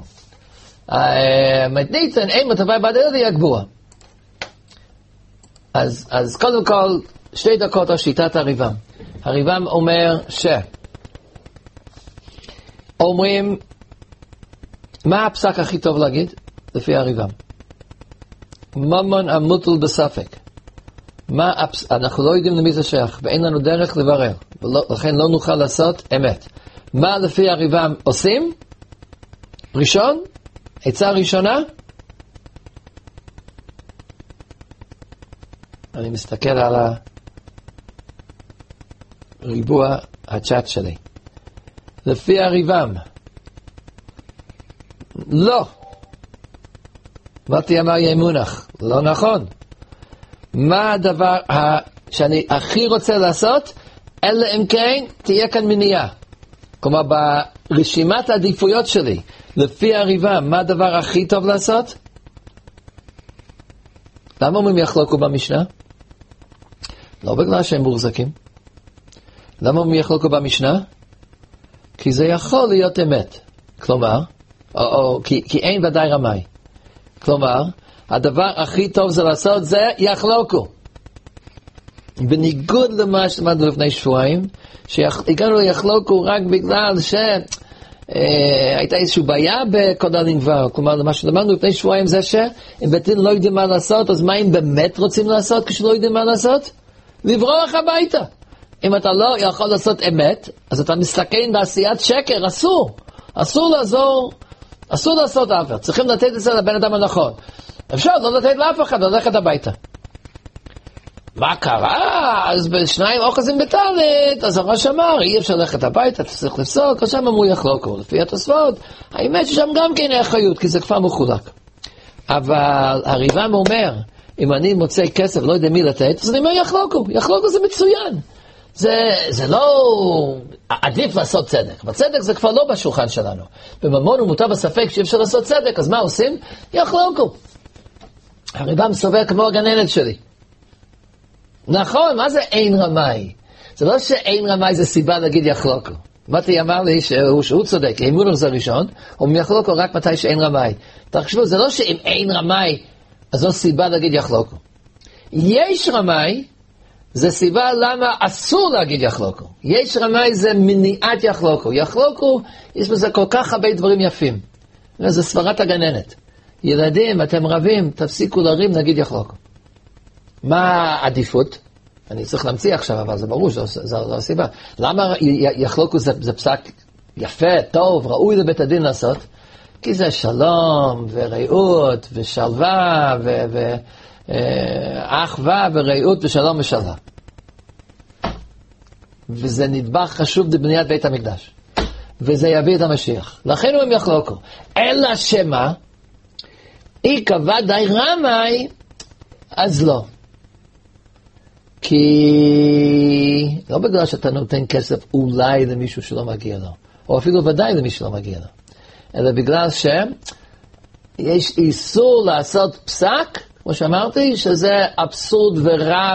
מתניתן אין מטבעי בעד ילדי יגבוה. אז, אז קודם כל שתי דקות על שיטת הריב"ם. הריב"ם אומר ש... אומרים, מה הפסק הכי טוב להגיד? לפי הריב"ם. ממון המוטל בספק. מה הפס... אנחנו לא יודעים למי זה שייך, ואין לנו דרך לברר, ולכן לא נוכל לעשות אמת. מה לפי הריב"ם עושים? ראשון, עצה ראשונה, אני מסתכל על הריבוע הצ'אט שלי. לפי הריב"ם, לא. מתי אמר ימונח, לא נכון. מה הדבר שאני הכי רוצה לעשות? אלא אם כן תהיה כאן מניעה. כלומר, ברשימת העדיפויות שלי, לפי הריב"ם, מה הדבר הכי טוב לעשות? למה אומרים יחלוקו במשנה? לא בגלל שהם מורזקים. למה אומרים יחלוקו במשנה? כי זה יכול להיות אמת. כלומר, או, או, כי, כי אין ודאי רמאי. כלומר, הדבר הכי טוב זה לעשות זה יחלוקו. בניגוד למה שלמדנו לפני שבועיים, שהגענו ליחלוקו רק בגלל ש... אה, הייתה איזושהי בעיה בקודלין כבר. כלומר, מה שלמדנו לפני שבועיים זה שאם בית דין לא יודעים מה לעשות, אז מה הם באמת רוצים לעשות כשלא יודעים מה לעשות? לברוח הביתה. אם אתה לא יכול לעשות אמת, אז אתה מסתכן בעשיית שקר, אסור. אסור לעזור, אסור לעשות עבר. צריכים לתת את זה לבן אדם הנכון. אפשר לא לתת לאף אחד, ללכת הביתה. מה קרה? אז בשניים אוחזים בטלית, אז הראש אמר, אי אפשר ללכת הביתה, אתה צריך לפסוק, אז שם אמרו יחלוקו. לפי התוספות, האמת ששם גם כן אין חיות, כי זה כבר מחולק. אבל הריב"ם אומר, אם אני מוצא כסף, לא יודע מי לתת, אז אני אומר יחלוקו. יחלוקו זה מצוין. זה, זה לא... עדיף לעשות צדק. בצדק זה כבר לא בשולחן שלנו. בממון ומוטב הספק שאי אפשר לעשות צדק, אז מה עושים? יחלוקו. הריב"ם סובר כמו הגננת שלי. נכון, מה זה אין רמאי? זה לא שאין רמאי זה סיבה להגיד יחלוקו. מתי אמר לי שהוא, שהוא צודק, אמונו זה ראשון, הוא יחלוקו רק מתי שאין רמאי. תחשבו, זה לא שאם אין רמאי, אז זו סיבה להגיד יחלוקו. יש רמאי, זה סיבה למה אסור להגיד יחלוקו. יש רמאי זה מניעת יחלוקו. יחלוקו, יש בזה כל כך הרבה דברים יפים. זה סברת הגננת. ילדים, אתם רבים, תפסיקו לרים, נגיד יחלוקו. מה העדיפות? אני צריך להמציא עכשיו, אבל זה ברור, זו לא הסיבה. למה יחלוקו זה, זה פסק יפה, טוב, ראוי לבית הדין לעשות? כי זה שלום ורעות ושלווה ואחווה ורעות ושלום ושלווה. וזה נדבך חשוב לבניית בית המקדש. וזה יביא את המשיח. לכן הם יחלוקו. אלא שמה, אי קבע די רמאי, אז לא. כי לא בגלל שאתה נותן כסף אולי למישהו שלא מגיע לו, או אפילו ודאי למישהו שלא מגיע לו, אלא בגלל שיש איסור לעשות פסק, כמו שאמרתי, שזה אבסורד ורע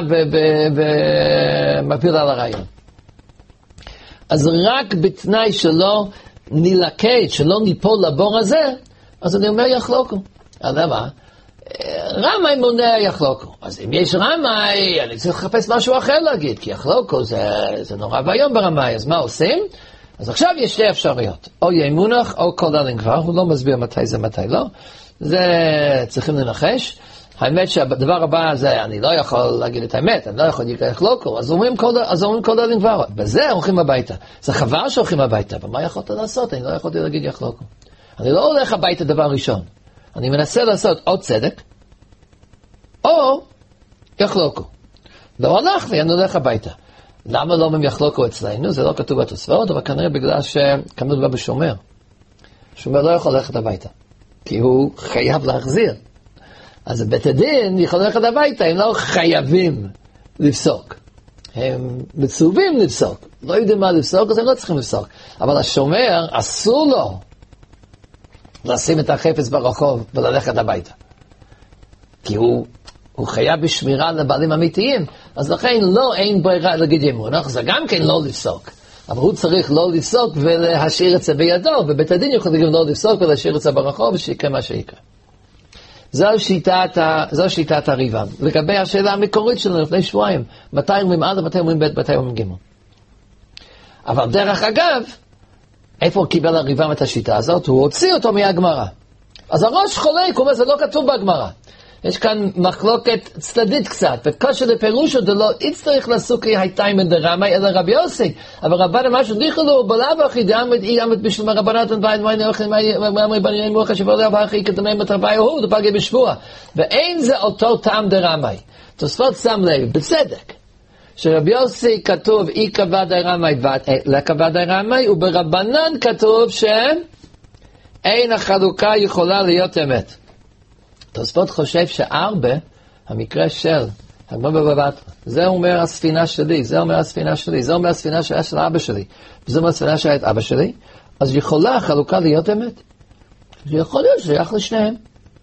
ומפיל על הרעיון. אז רק בתנאי שלא נלקט, שלא ניפול לבור הזה, אז אני אומר יחלוקו. אז למה? רמאי מונע יחלוקו. אז אם יש רמאי, אני צריך לחפש משהו אחר להגיד, כי יחלוקו זה, זה נורא והיום ברמאי. אז מה עושים? אז עכשיו יש שתי אפשרויות. או ימונח או כל דלין כבר, הוא לא מסביר מתי זה מתי לא. זה צריכים לנחש. האמת שהדבר הבא זה, אני לא יכול להגיד את האמת, אני לא יכול להגיד יחלוקו, אז אומרים כל דלין כבר. בזה הולכים הביתה. זה חבר שהולכים הביתה, אבל מה יכולת לעשות? אני לא יכולתי להגיד יחלוקו. אני לא הולך הביתה דבר ראשון. אני מנסה לעשות או צדק, או יחלוקו. לא הלך לי, אני הולך הביתה. למה לא אומרים יחלוקו אצלנו? זה לא כתוב בתוספות, אבל כנראה בגלל שכמה דבר בשומר. שומר לא יכול ללכת הביתה, כי הוא חייב להחזיר. אז בית הדין יכול ללכת הביתה, הם לא חייבים לפסוק. הם מצווים לפסוק. לא יודעים מה לפסוק, אז הם לא צריכים לפסוק. אבל השומר, אסור לו לשים את החפץ ברחוב וללכת הביתה. כי הוא, הוא חייב בשמירה לבעלים אמיתיים, אז לכן לא, אין ברירה להגיד ימונח, זה גם כן לא לפסוק. אבל הוא צריך לא לפסוק ולהשאיר את זה בידו, ובית הדין יכול גם לא לפסוק ולהשאיר את זה ברחוב, ושיקרה מה שיקרה. זו שיטת, ה... זו שיטת הריב"ם. לגבי השאלה המקורית שלנו לפני שבועיים, מתי אומרים א', מתי אומרים ב', מתי אומרים ג'. אבל דרך אגב, איפה הוא קיבל הריב"ם את השיטה הזאת? הוא הוציא אותו מהגמרא. אז הראש חולק, הוא אומר, זה לא כתוב בגמרא. יש כאן מחלוקת צדדית קצת, וקושר לפירושו דלא יצטרך לסוכי הייתיימן דרמי אלא רבי יוסי. אבל רבן משהו דיחו לו, בלאו אחי דעמד אי עמד בשביל מרבנתן בעין ואין אוכל מאמרי בני מוחה שבלאו אחי כדמי מטרבי הוא דפגי בשבוע. ואין זה אותו טעם דרמי. תוספות שם לב, בצדק. שרבי יוסי כתוב אי קבע דרמי לקבע דרמי, וברבנן כתוב שאין החלוקה יכולה להיות אמת. תוספות חושב שארבע, המקרה של הגמרא בבא בתרא, זה אומר הספינה שלי, זה אומר הספינה שלי, זה אומר הספינה שהיה של אבא שלי, וזה אומר הספינה שהיה את אבא שלי, אז יכולה החלוקה להיות אמת. זה יכול להיות שייך לשניהם.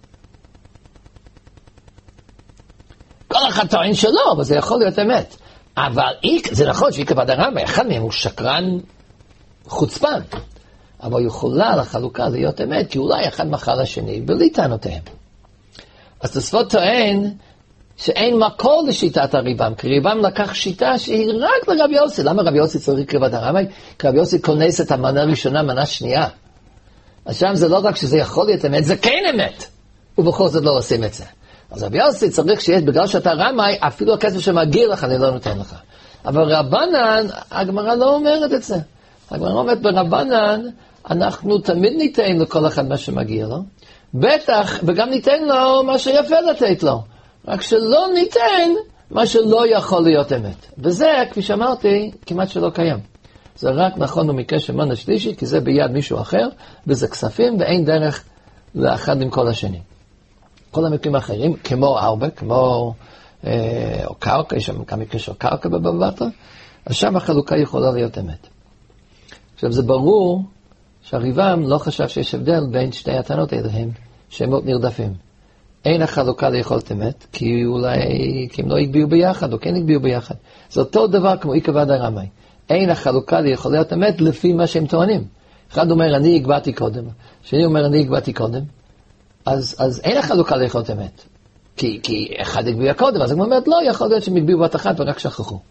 כל אחד טוען שלא, אבל זה יכול להיות אמת. אבל זה נכון שיקבע דרמי, אחד מהם הוא שקרן חוצפן, אבל יכולה לחלוקה להיות אמת, כי אולי אחד מחל לשני, בלי טענותיהם. אז תוספות טוען שאין מקור לשיטת הריב"ם, כי ריב"ם לקח שיטה שהיא רק לרבי יוסי. למה רבי יוסי צריך קבע דרמי? כי רבי יוסי כונס את המנה הראשונה, מנה שנייה. אז שם זה לא רק שזה יכול להיות אמת, זה כן אמת. ובכל זאת לא עושים את זה. אז רבי יוסי צריך שיש, בגלל שאתה רמי, אפילו הכסף שמגיע לך, אני לא נותן לך. אבל רבנן, הגמרא לא אומרת את זה. הגמרא אומרת ברבנן, אנחנו תמיד ניתן לכל אחד מה שמגיע לו. בטח, וגם ניתן לו מה שיפה לתת לו. רק שלא ניתן מה שלא יכול להיות אמת. וזה, כפי שאמרתי, כמעט שלא קיים. זה רק נכון במקרה של מנה שלישי, כי זה ביד מישהו אחר, וזה כספים, ואין דרך לאחד עם כל השני. כל המקרים האחרים, כמו ארבע, כמו אה, או קרקע, יש שם גם מקרה של קרקע בבא בתרא, אז שם החלוקה יכולה להיות אמת. עכשיו זה ברור שהריב"ם לא חשב שיש הבדל בין שתי הטענות האלה, הם שמות נרדפים. אין החלוקה ליכולת אמת, כי אולי, כי הם לא הגביעו ביחד, או כן הגביעו ביחד. זה אותו דבר כמו אי קבע דרמי. אין החלוקה ליכולת אמת לפי מה שהם טוענים. אחד אומר, אני הגבעתי קודם. שני אומר, אני הגבעתי קודם. אז, אז אין החלוקה ליכולת אמת. כי, כי אחד הגביע קודם, אז הם אומרת, לא, יכול להיות שהם הגביעו בת אחת ורק שכחו.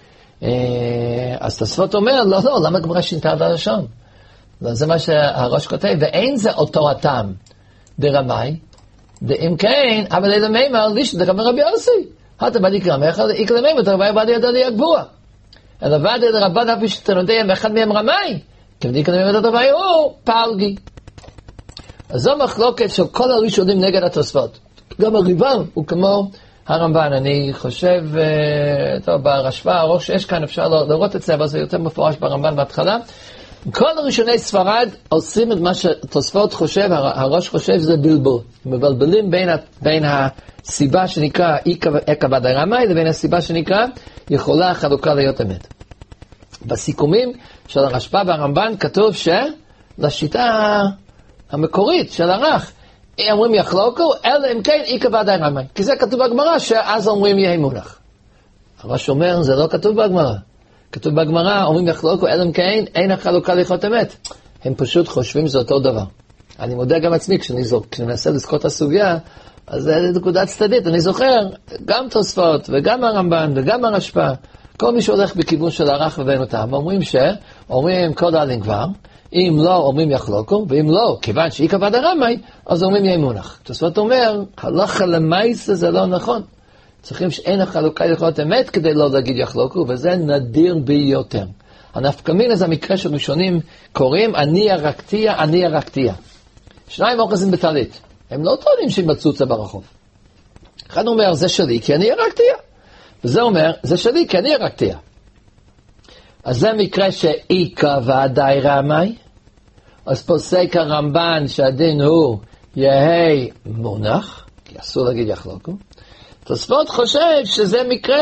אז תוספות אומר, לא, לא, למה גמרא שינתה את הלשון? זה מה שהראש כותב, ואין זה אותו הטעם דרמי, ואם כן, אבל אלה מימר לישת דקאמר רבי יוסי. הטה בדי קרמך, איקלה מימר, תרבי בדי ידעי יגבוע. אלא בדי דרבד אף שתנודיהם, ואחד מהם רמי, כבדי איקלה מימר תרבי הוא פלגי. אז זו מחלוקת של כל הראשונים נגד התוספות. גם הריב"ם הוא כמו הרמב"ן. אני חושב, טוב, ברשב"א, הראש שיש כאן, אפשר לראות את זה, אבל זה יותר מפורש ברמב"ן בהתחלה. כל הראשוני ספרד עושים את מה שתוספות חושב, הראש חושב זה בלבול. מבלבלים בין, בין הסיבה שנקרא אי קבע דרמי לבין הסיבה שנקרא יכולה החלוקה להיות אמת. בסיכומים של הרשב"א והרמב"ן כתוב שלשיטה המקורית של הרח, אומרים יחלוקו, אלא אם כן אי קבע דרמי. כי זה כתוב בגמרא שאז אומרים יהיה מונח. הראש אומר זה לא כתוב בגמרא. כתוב בגמרא, אומרים יחלוקו, אלא אם כן, אין החלוקה ליכולת אמת. הם פשוט חושבים זה אותו דבר. אני מודה גם עצמי, כשאני מנסה לזכור את הסוגיה, אז זה נקודה צדדית. אני זוכר, גם תוספות, וגם הרמב"ן, וגם הרשב"א, כל מי שהולך בכיוון של הרח ובין אותם, אומרים ש, אומרים כל דאלים כבר, אם לא, אומרים יחלוקו, ואם לא, כיוון שאי קבע דרמי, אז אומרים יהיה מונח. תוספות אומר, הלכה למעשה זה לא נכון. צריכים שאין החלוקה יכולת אמת כדי לא להגיד יחלוקו, וזה נדיר ביותר. הנפקמין הזה המקרה של ראשונים קוראים, אני הרקתיה, אני הרקתיה. שניים אוחזים בטלית. הם לא טוענים שימצאו את זה ברחוב. אחד אומר, זה שלי כי אני הרקתיה. וזה אומר, זה שלי כי אני הרקתיה. אז זה מקרה שאי קבע דרמי. אז פוסק הרמב"ן שהדין הוא יהי מונח, כי אסור להגיד יחלוקו. תוספות חושב שזה מקרה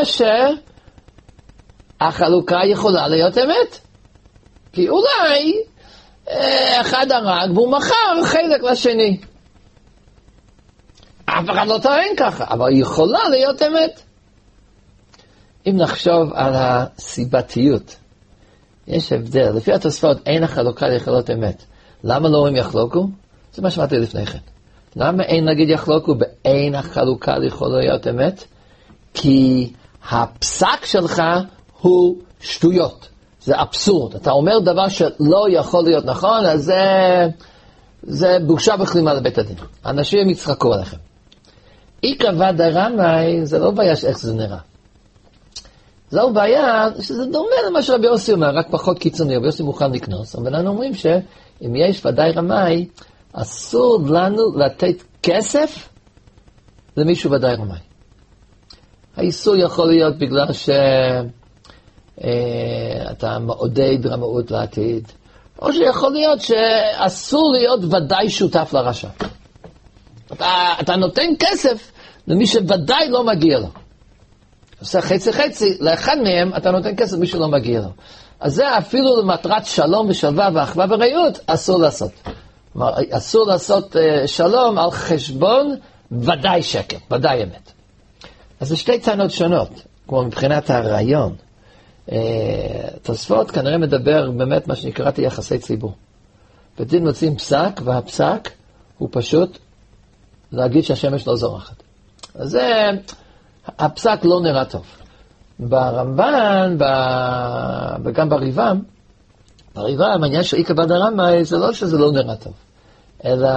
שהחלוקה יכולה להיות אמת. כי אולי אחד הרג והוא מכר חלק לשני. אף אחד לא טוען ככה, אבל יכולה להיות אמת. אם נחשוב על הסיבתיות, יש הבדל. לפי התוספות אין החלוקה יכולות אמת. למה לא הם יחלוקו? זה מה שמעתי לפני כן. למה אין נגיד יחלוקו אין החלוקה יכול להיות אמת, כי הפסק שלך הוא שטויות. זה אבסורד. אתה אומר דבר שלא יכול להיות נכון, אז זה, זה בושה וכלימה לבית הדין. אנשים יצחקו עליכם. איקרא ודאי רמאי, זה לא בעיה איך זה נראה. זו בעיה שזה דומה למה שרבי יוסי אומר, רק פחות קיצוני. רבי יוסי מוכן לקנוס, אבל אנחנו אומרים שאם יש ודאי רמאי, אסור לנו לתת כסף למישהו ודאי רמאי. האיסור יכול להיות בגלל שאתה מעודד רמאות לעתיד, או שיכול להיות שאסור להיות ודאי שותף לרשע. אתה, אתה נותן כסף למי שוודאי לא מגיע לו. עושה חצי חצי, לאחד מהם אתה נותן כסף למי שלא מגיע לו. אז זה אפילו למטרת שלום ושלווה ואחווה ורעות, אסור לעשות. כלומר, אסור לעשות uh, שלום על חשבון ודאי שקר, ודאי אמת. אז זה שתי טענות שונות, כמו מבחינת הרעיון. Uh, תוספות כנראה מדבר באמת מה שנקראתי יחסי ציבור. בדין מוצאים פסק, והפסק הוא פשוט להגיד שהשמש לא זורחת. אז זה, הפסק לא נראה טוב. ברמב"ן, ב... וגם בריב"ם, בריב"ם, העניין של איקרא ודאי רמאי, זה לא שזה לא נראה טוב, אלא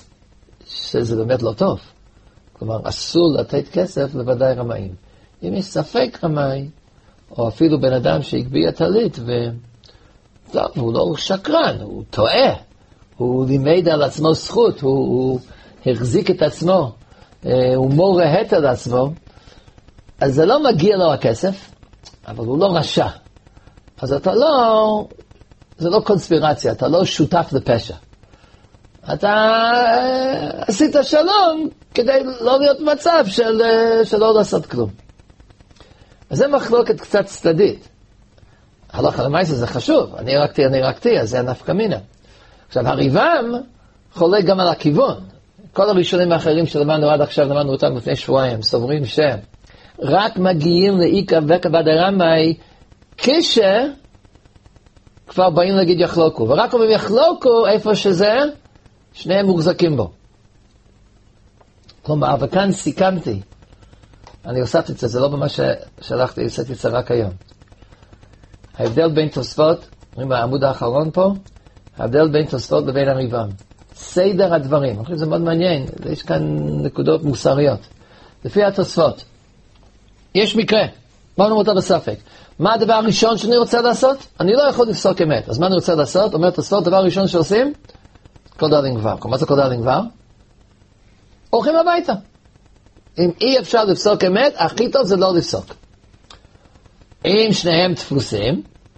שזה באמת לא טוב. כלומר, אסור לתת כסף לוודאי רמאים. אם יש ספק רמאי, או אפילו בן אדם שהגביע טלית, ו... טוב, הוא לא שקרן, הוא טועה. הוא לימד על עצמו זכות, הוא, הוא החזיק את עצמו, הוא מורה הט על עצמו, אז זה לא מגיע לו הכסף, אבל הוא לא רשע. אז אתה לא, זה לא קונספירציה, אתה לא שותף לפשע. אתה עשית שלום כדי לא להיות מצב של, של לא לעשות כלום. אז זה מחלוקת קצת צדדית. הלכה למעשה זה חשוב, אני הרגתי, אני הרגתי, אז זה נפקא מינה. עכשיו, הריב"ם חולק גם על הכיוון. כל הראשונים האחרים שלמדנו עד עכשיו, למדנו אותם לפני שבועיים, סוברים שרק מגיעים לאיקרא ודאי רמאי כש כבר באים להגיד יחלוקו. ורק אומרים יחלוקו איפה שזה, שניהם מוחזקים בו. כלומר, וכאן סיכמתי, אני הוספתי את זה, זה לא במה ששלחתי, עשיתי את זה רק היום. ההבדל בין תוספות, אומרים בעמוד האחרון פה, ההבדל בין תוספות לבין הריב"ם. סדר הדברים, אני חושב שזה מאוד מעניין, יש כאן נקודות מוסריות. לפי התוספות, יש מקרה, בואו נאמר אותה בספק. מה הדבר הראשון שאני רוצה לעשות? אני לא יכול לפסוק אמת. אז מה אני רוצה לעשות? אומר תוספות, דבר ראשון שעושים? כל דלין כבר. מה זה כל דלין כבר? הולכים הביתה. אם אי אפשר לפסוק אמת, הכי טוב זה לא לפסוק. אם שניהם תפוסים,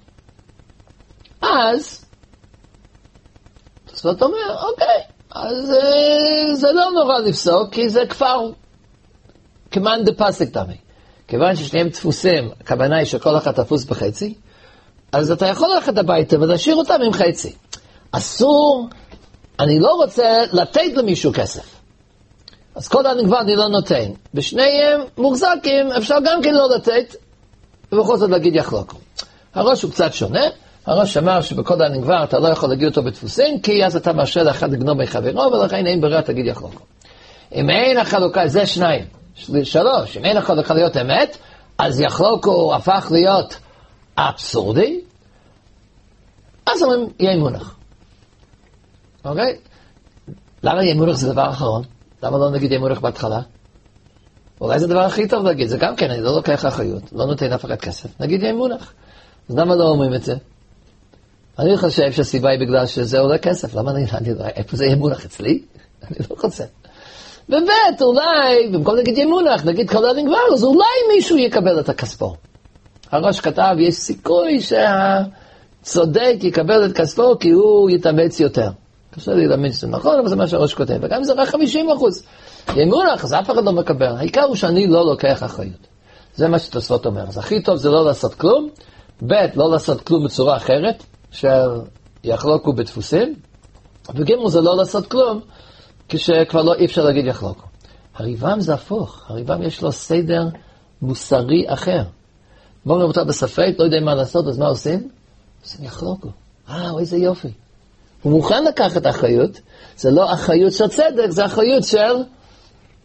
אז תוספות אומר, אוקיי, אז זה לא נורא לפסוק, כי זה כבר כמאן דפסק תמי. כיוון ששניהם תפוסים, הכוונה היא שכל אחד תפוס בחצי, אז אתה יכול ללכת הביתה ולהשאיר אותם עם חצי. אסור, אני לא רוצה לתת למישהו כסף. אז כל דלין כבר אני לא נותן. בשניהם מוחזקים, אפשר גם כן לא לתת, ובכל זאת להגיד יחלוקו. הראש הוא קצת שונה, הראש אמר שבכל דלין כבר אתה לא יכול להגיד אותו בתפוסים, כי אז אתה מאשר לאחד לגנוב מחברו, ולכן אין ברירה תגיד יחלוקו. אם אין החלוקה, זה שניים. שלוש, אם אין החלוקה להיות אמת, אז יחלוקו הפך להיות אבסורדי, אז אומרים, יהיה מונח. אוקיי? למה יהיה מונח זה דבר אחרון? למה לא נגיד יהיה מונח בהתחלה? אולי זה הדבר הכי טוב להגיד, זה גם כן, אני לא לוקח אחריות, לא נותן אף אחד כסף, נגיד יהיה מונח. אז למה לא אומרים את זה? אני חושב שהסיבה היא בגלל שזה עולה כסף, למה אני, אני איפה זה יהיה מונח אצלי? אני לא רוצה. ובית, אולי, במקום נגיד יהיה מונח, נגיד כל דלין כבר, אז אולי מישהו יקבל את הכספו. הראש כתב, יש סיכוי שהצודק יקבל את כספו, כי הוא יתאמץ יותר. קשה לי להאמין שזה נכון, אבל זה מה שהראש כותב. וגם זה רק חמישים אחוז. יהיה מונח, אז אף אחד לא מקבל. העיקר הוא שאני לא לוקח אחריות. זה מה שתוספות אומר. אז הכי טוב זה לא לעשות כלום. בית, לא לעשות כלום בצורה אחרת, שיחלוקו בדפוסים. וגימל זה לא לעשות כלום, כשכבר לא אי אפשר להגיד יחלוקו. הריב"ם זה הפוך. הריב"ם יש לו סדר מוסרי אחר. בואו נראה אותה בספק, לא יודע מה לעשות, אז מה עושים? עושים יחלוקו. אה, איזה יופי. הוא מוכן לקחת אחריות, זה לא אחריות של צדק, זה אחריות של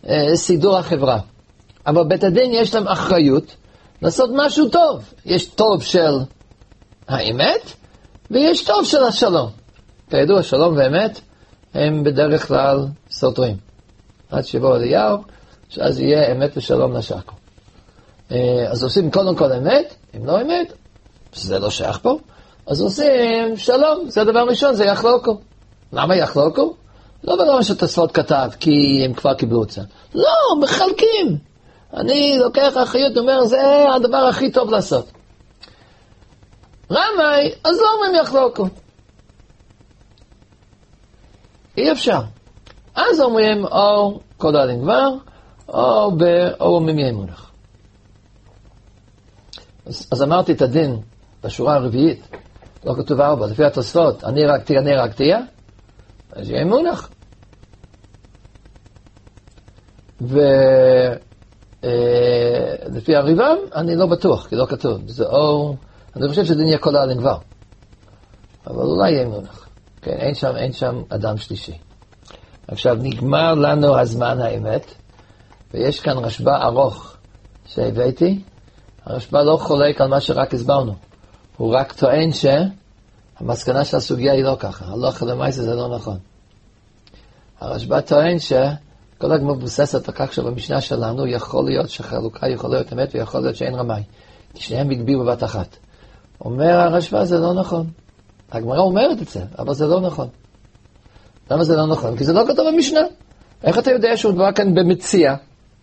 אה, סידור החברה. אבל בית הדין יש להם אחריות לעשות משהו טוב. יש טוב של האמת, ויש טוב של השלום. כידוע, שלום ואמת הם בדרך כלל סותרים. עד שבוא אליהו, שאז יהיה אמת ושלום נשקו. אז עושים קודם כל אמת, אם לא אמת, זה לא שייך פה, אז עושים שלום, זה הדבר ראשון, זה יחלוקו. למה יחלוקו? לא בגלל שתוספות כתב, כי הם כבר קיבלו את זה. לא, מחלקים. אני לוקח אחריות, אומר, זה הדבר הכי טוב לעשות. רמאי, אז לא אומרים יחלוקו. אי אפשר. אז אומרים, או כל הדין כבר, או אומרים יהיה מונח. אז, אז אמרתי את הדין בשורה הרביעית, לא כתוב ארבע, לפי התוספות, אני רק תהיה, אני רק תהיה, אז יהיה מונח. ולפי הריבם, אני לא בטוח, כי לא כתוב. זה או, אני חושב שדין יהיה כל הדין כבר. אבל אולי יהיה מונח. כן, אין שם, אין שם אדם שלישי. עכשיו, נגמר לנו הזמן האמת, ויש כאן רשב"א ארוך שהבאתי. הרשב"א לא חולק על מה שרק הסברנו. הוא רק טוען שהמסקנה של הסוגיה היא לא ככה. הלכה למעשה זה לא נכון. הרשב"א טוען שכל הגמרא מבוססת על כך שבמשנה שלנו יכול להיות שחלוקה יכול להיות אמת ויכול להיות שאין רמאי. כי שניהם הגביעו בבת אחת. אומר הרשב"א זה לא נכון. הגמרא אומרת את זה, אבל זה לא נכון. למה זה לא נכון? כי זה לא כתוב במשנה. איך אתה יודע שהוא דבר כאן במציאה?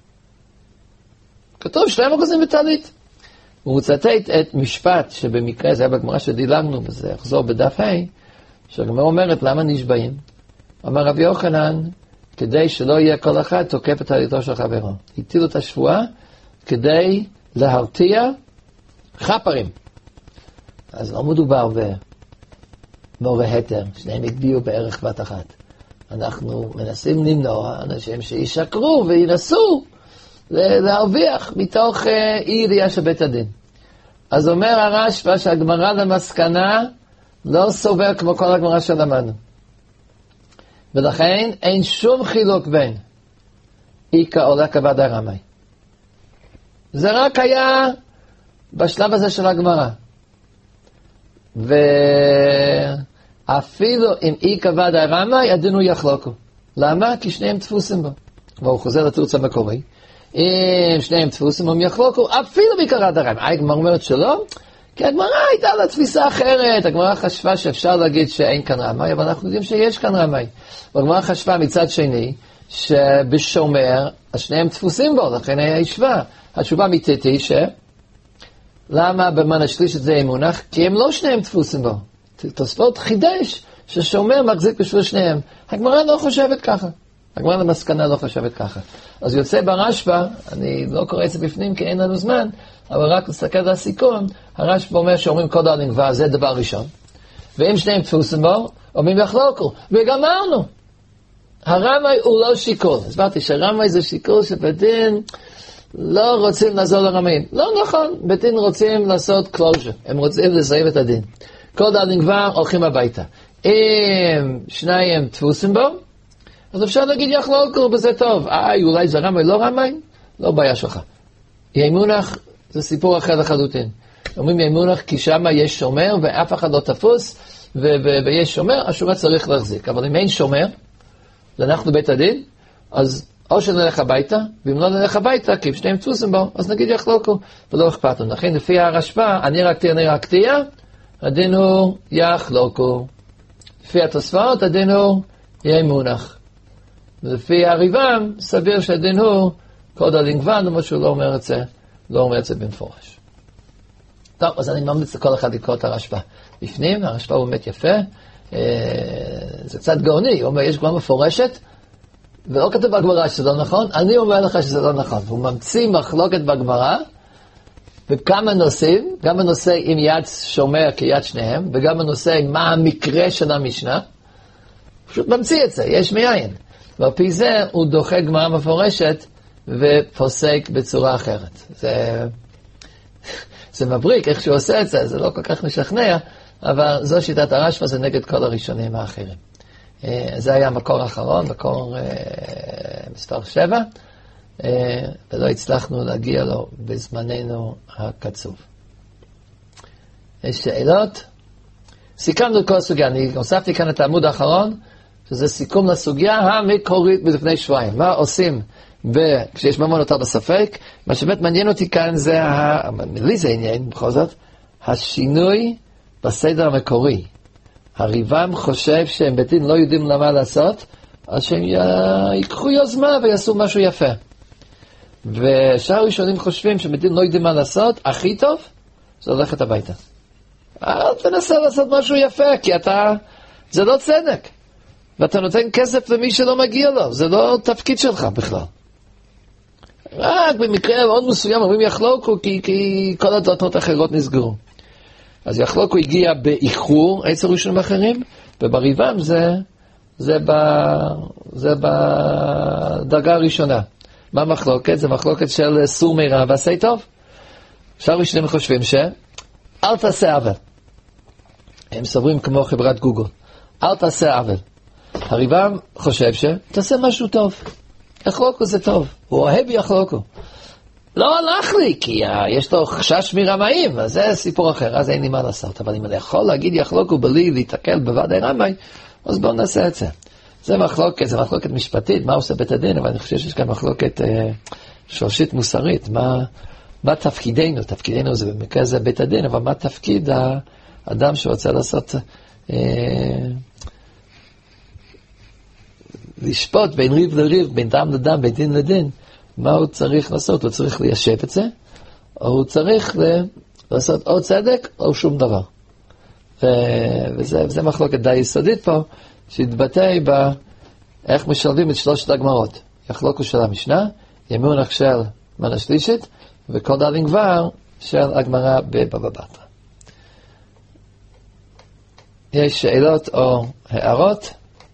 כתוב שלהם אגוזים וטלית. הוא מצטט את משפט שבמקרה זה היה בגמרא שדילגנו בזה, אחזור בדף ה', שהגמרא אומרת למה נשבעים? אמר רבי יוחנן, כדי שלא יהיה כל אחד תוקף את טליתו של חברו. הטילו את השבועה כדי להרתיע חפרים. אז לא מדובר במורה התר, שניהם הגביעו בערך בת אחת. אנחנו מנסים למנוע אנשים שישקרו וינסו להרוויח מתוך אי ידיעה של בית הדין. אז אומר הרשב"א שהגמרא למסקנה לא סובר כמו כל הגמרא שלמדנו. ולכן אין שום חילוק בין איקה או לקה ודאי רמאי. זה רק היה בשלב הזה של הגמרא. ואפילו אם איקה ודאי רמאי, הדין הוא יחלוקו. למה? כי שניהם תפוסים בו. והוא חוזר לתירוץ המקורי. אם שניהם תפוסים הם יחלוקו, אפילו בעיקר דריים. הגמרא אומרת שלא, כי הגמרא הייתה לה תפיסה אחרת. הגמרא חשבה שאפשר להגיד שאין כאן רמאי, אבל אנחנו יודעים שיש כאן רמאי. והגמרא חשבה מצד שני, שבשומר, שניהם תפוסים בו, לכן היה ישבה. התשובה האמיתית היא ש... למה במן השליש את זה יהיה מונח? כי הם לא שניהם תפוסים בו. תוספות חידש ששומר מחזיק בשביל שניהם. הגמרא לא חושבת ככה. הגמרא למסקנה לא חושבת ככה. אז יוצא ברשב"א, אני לא קורא את זה בפנים כי אין לנו זמן, אבל רק לסתכל על הסיכון, הרשב"א אומר שאומרים כל הדין כבר, זה דבר ראשון. ואם שניהם תפוסים בו, אומרים יחלוקו. וגמרנו. הרמאי הוא לא שיקול. הסברתי שהרמאי זה שיקול שבדין לא רוצים לעזור לרמאים. לא נכון, בדין רוצים לעשות closure. הם רוצים לסיים את הדין. כל הדין כבר הולכים הביתה. אם שניים תפוסים בו, אז אפשר להגיד יחלוקו בזה טוב. איי, אולי זה רמאי, לא רמאי? לא בעיה שלך. יהיה מונח, זה סיפור אחר לחלוטין. אומרים יהיה מונח כי שם יש שומר ואף אחד לא תפוס ו- ו- ויש שומר, השומר צריך להחזיק. אבל אם אין שומר, ואנחנו בית הדין, אז או שנלך הביתה, ואם לא נלך הביתה, כי אם שניהם תפוסים בו, אז נגיד יחלוקו, ולא אכפת לנו. לכן לפי הרשב"א, אני רק תהיה, אני רק תהיה, הדין הוא יחלוקו. לפי התוספות, הדין הוא יהיה מונח. ולפי הריבם, סביר שהדין הוא כל הדין כבר, למרות שהוא לא אומר את זה, לא אומר את זה במפורש. טוב, אז אני ממליץ לכל אחד לקרוא את הרשב"א. בפנים, הרשב"א הוא באמת יפה, זה קצת גאוני, הוא אומר, יש גמרא מפורשת, ולא כתוב בגמרא שזה לא נכון, אני אומר לך שזה לא נכון. הוא ממציא מחלוקת בגמרא, בכמה נושאים, גם בנושא עם יד שומר כיד שניהם, וגם בנושא מה המקרה של המשנה, פשוט ממציא את זה, יש מיין. ועל פי זה הוא דוחה גמרא מפורשת, ופוסק בצורה אחרת. זה, זה מבריק, איך שהוא עושה את זה, זה לא כל כך משכנע, אבל זו שיטת הרשב"א, זה נגד כל הראשונים האחרים. זה היה המקור האחרון, מקור מספר שבע. ולא הצלחנו להגיע לו בזמננו הקצוב. יש שאלות? סיכמנו את כל הסוגיה, אני הוספתי כאן את העמוד האחרון, שזה סיכום לסוגיה המקורית מלפני שבועיים. מה עושים ב- כשיש ממון יותר בספק? מה שבאמת מעניין אותי כאן זה, ה- לי זה עניין, בכל זאת, השינוי בסדר המקורי. הריבם חושב שהם בית דין לא יודעים למה לעשות, אז שהם ייקחו יוזמה ויעשו משהו יפה. ושאר הראשונים חושבים שבית דין לא יודעים מה לעשות, הכי טוב, זה הולכת הביתה. אל תנסה לעשות משהו יפה, כי אתה, זה לא צדק. ואתה נותן כסף למי שלא מגיע לו, זה לא תפקיד שלך בכלל. רק במקרה מאוד מסוים אומרים יחלוקו, כי, כי כל הדלתות האחרות נסגרו. אז יחלוקו הגיע באיחור אצל ראשונים אחרים, ובריבם זה, זה, ב, זה בדרגה הראשונה. מה מחלוקת? זה מחלוקת של סור מרע ועשה טוב. שאר ראשונים חושבים ש... אל תעשה עוול. הם סוברים כמו חברת גוגל. אל תעשה עוול. הריבם חושב ש... תעשה משהו טוב. יחלוקו זה טוב. הוא אוהב יחלוקו. לא הלך לי, כי יש לו חשש מרמאים, אז זה סיפור אחר, אז אין לי מה לעשות. אבל אם אני יכול להגיד יחלוקו בלי להתקל בוודאי רמאי, אז בואו נעשה את זה. זה מחלוקת, זה מחלוקת משפטית, מה עושה בית הדין, אבל אני חושב שיש כאן מחלוקת אה, שורשית מוסרית, מה, מה תפקידנו, תפקידנו זה במקרה זה בית הדין, אבל מה תפקיד האדם שרוצה לעשות, אה, לשפוט בין ריב לריב, בין דם לדם, בין דין לדין, מה הוא צריך לעשות? הוא צריך ליישב את זה, או הוא צריך ל- לעשות או צדק או שום דבר. ו- וזה, וזה מחלוקת די יסודית פה, שהתבטא בה איך משלבים את שלושת הגמרות. יחלוקו של המשנה, ימונח של מנה שלישית, וכל דלין כבר של הגמרה בבבא בתרא. יש שאלות או הערות?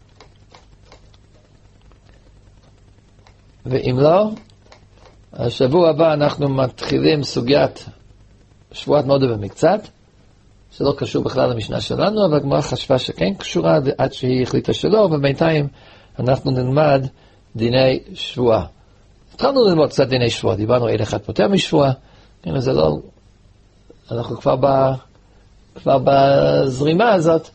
ואם לא, השבוע הבא אנחנו מתחילים סוגיית שבועת מודה במקצת, שלא קשור בכלל למשנה שלנו, אבל הגמרא חשבה שכן קשורה עד שהיא החליטה שלא, ובינתיים אנחנו נלמד דיני שבועה. התחלנו ללמוד קצת דיני שבועה, דיברנו אל אחד פותר משבועה, הנה זה לא, אנחנו כבר, ב, כבר בזרימה הזאת,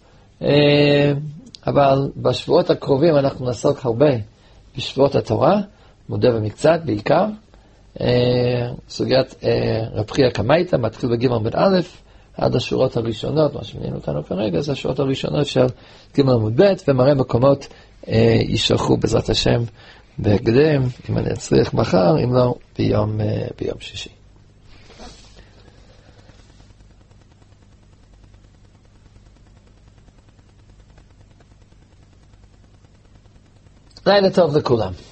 אבל בשבועות הקרובים אנחנו נעסוק הרבה בשבועות התורה, מודה במקצת בעיקר, סוגיית רב חייא קמייתא, מתחיל בג' עמוד א', עד השורות הראשונות, מה שמעניין אותנו כרגע, זה השורות הראשונות של ג' עמוד ב', ומראה מקומות יישלחו בעזרת השם בהקדם, אם אני אצליח מחר, אם לא, ביום, ביום שישי. לילה טוב לכולם.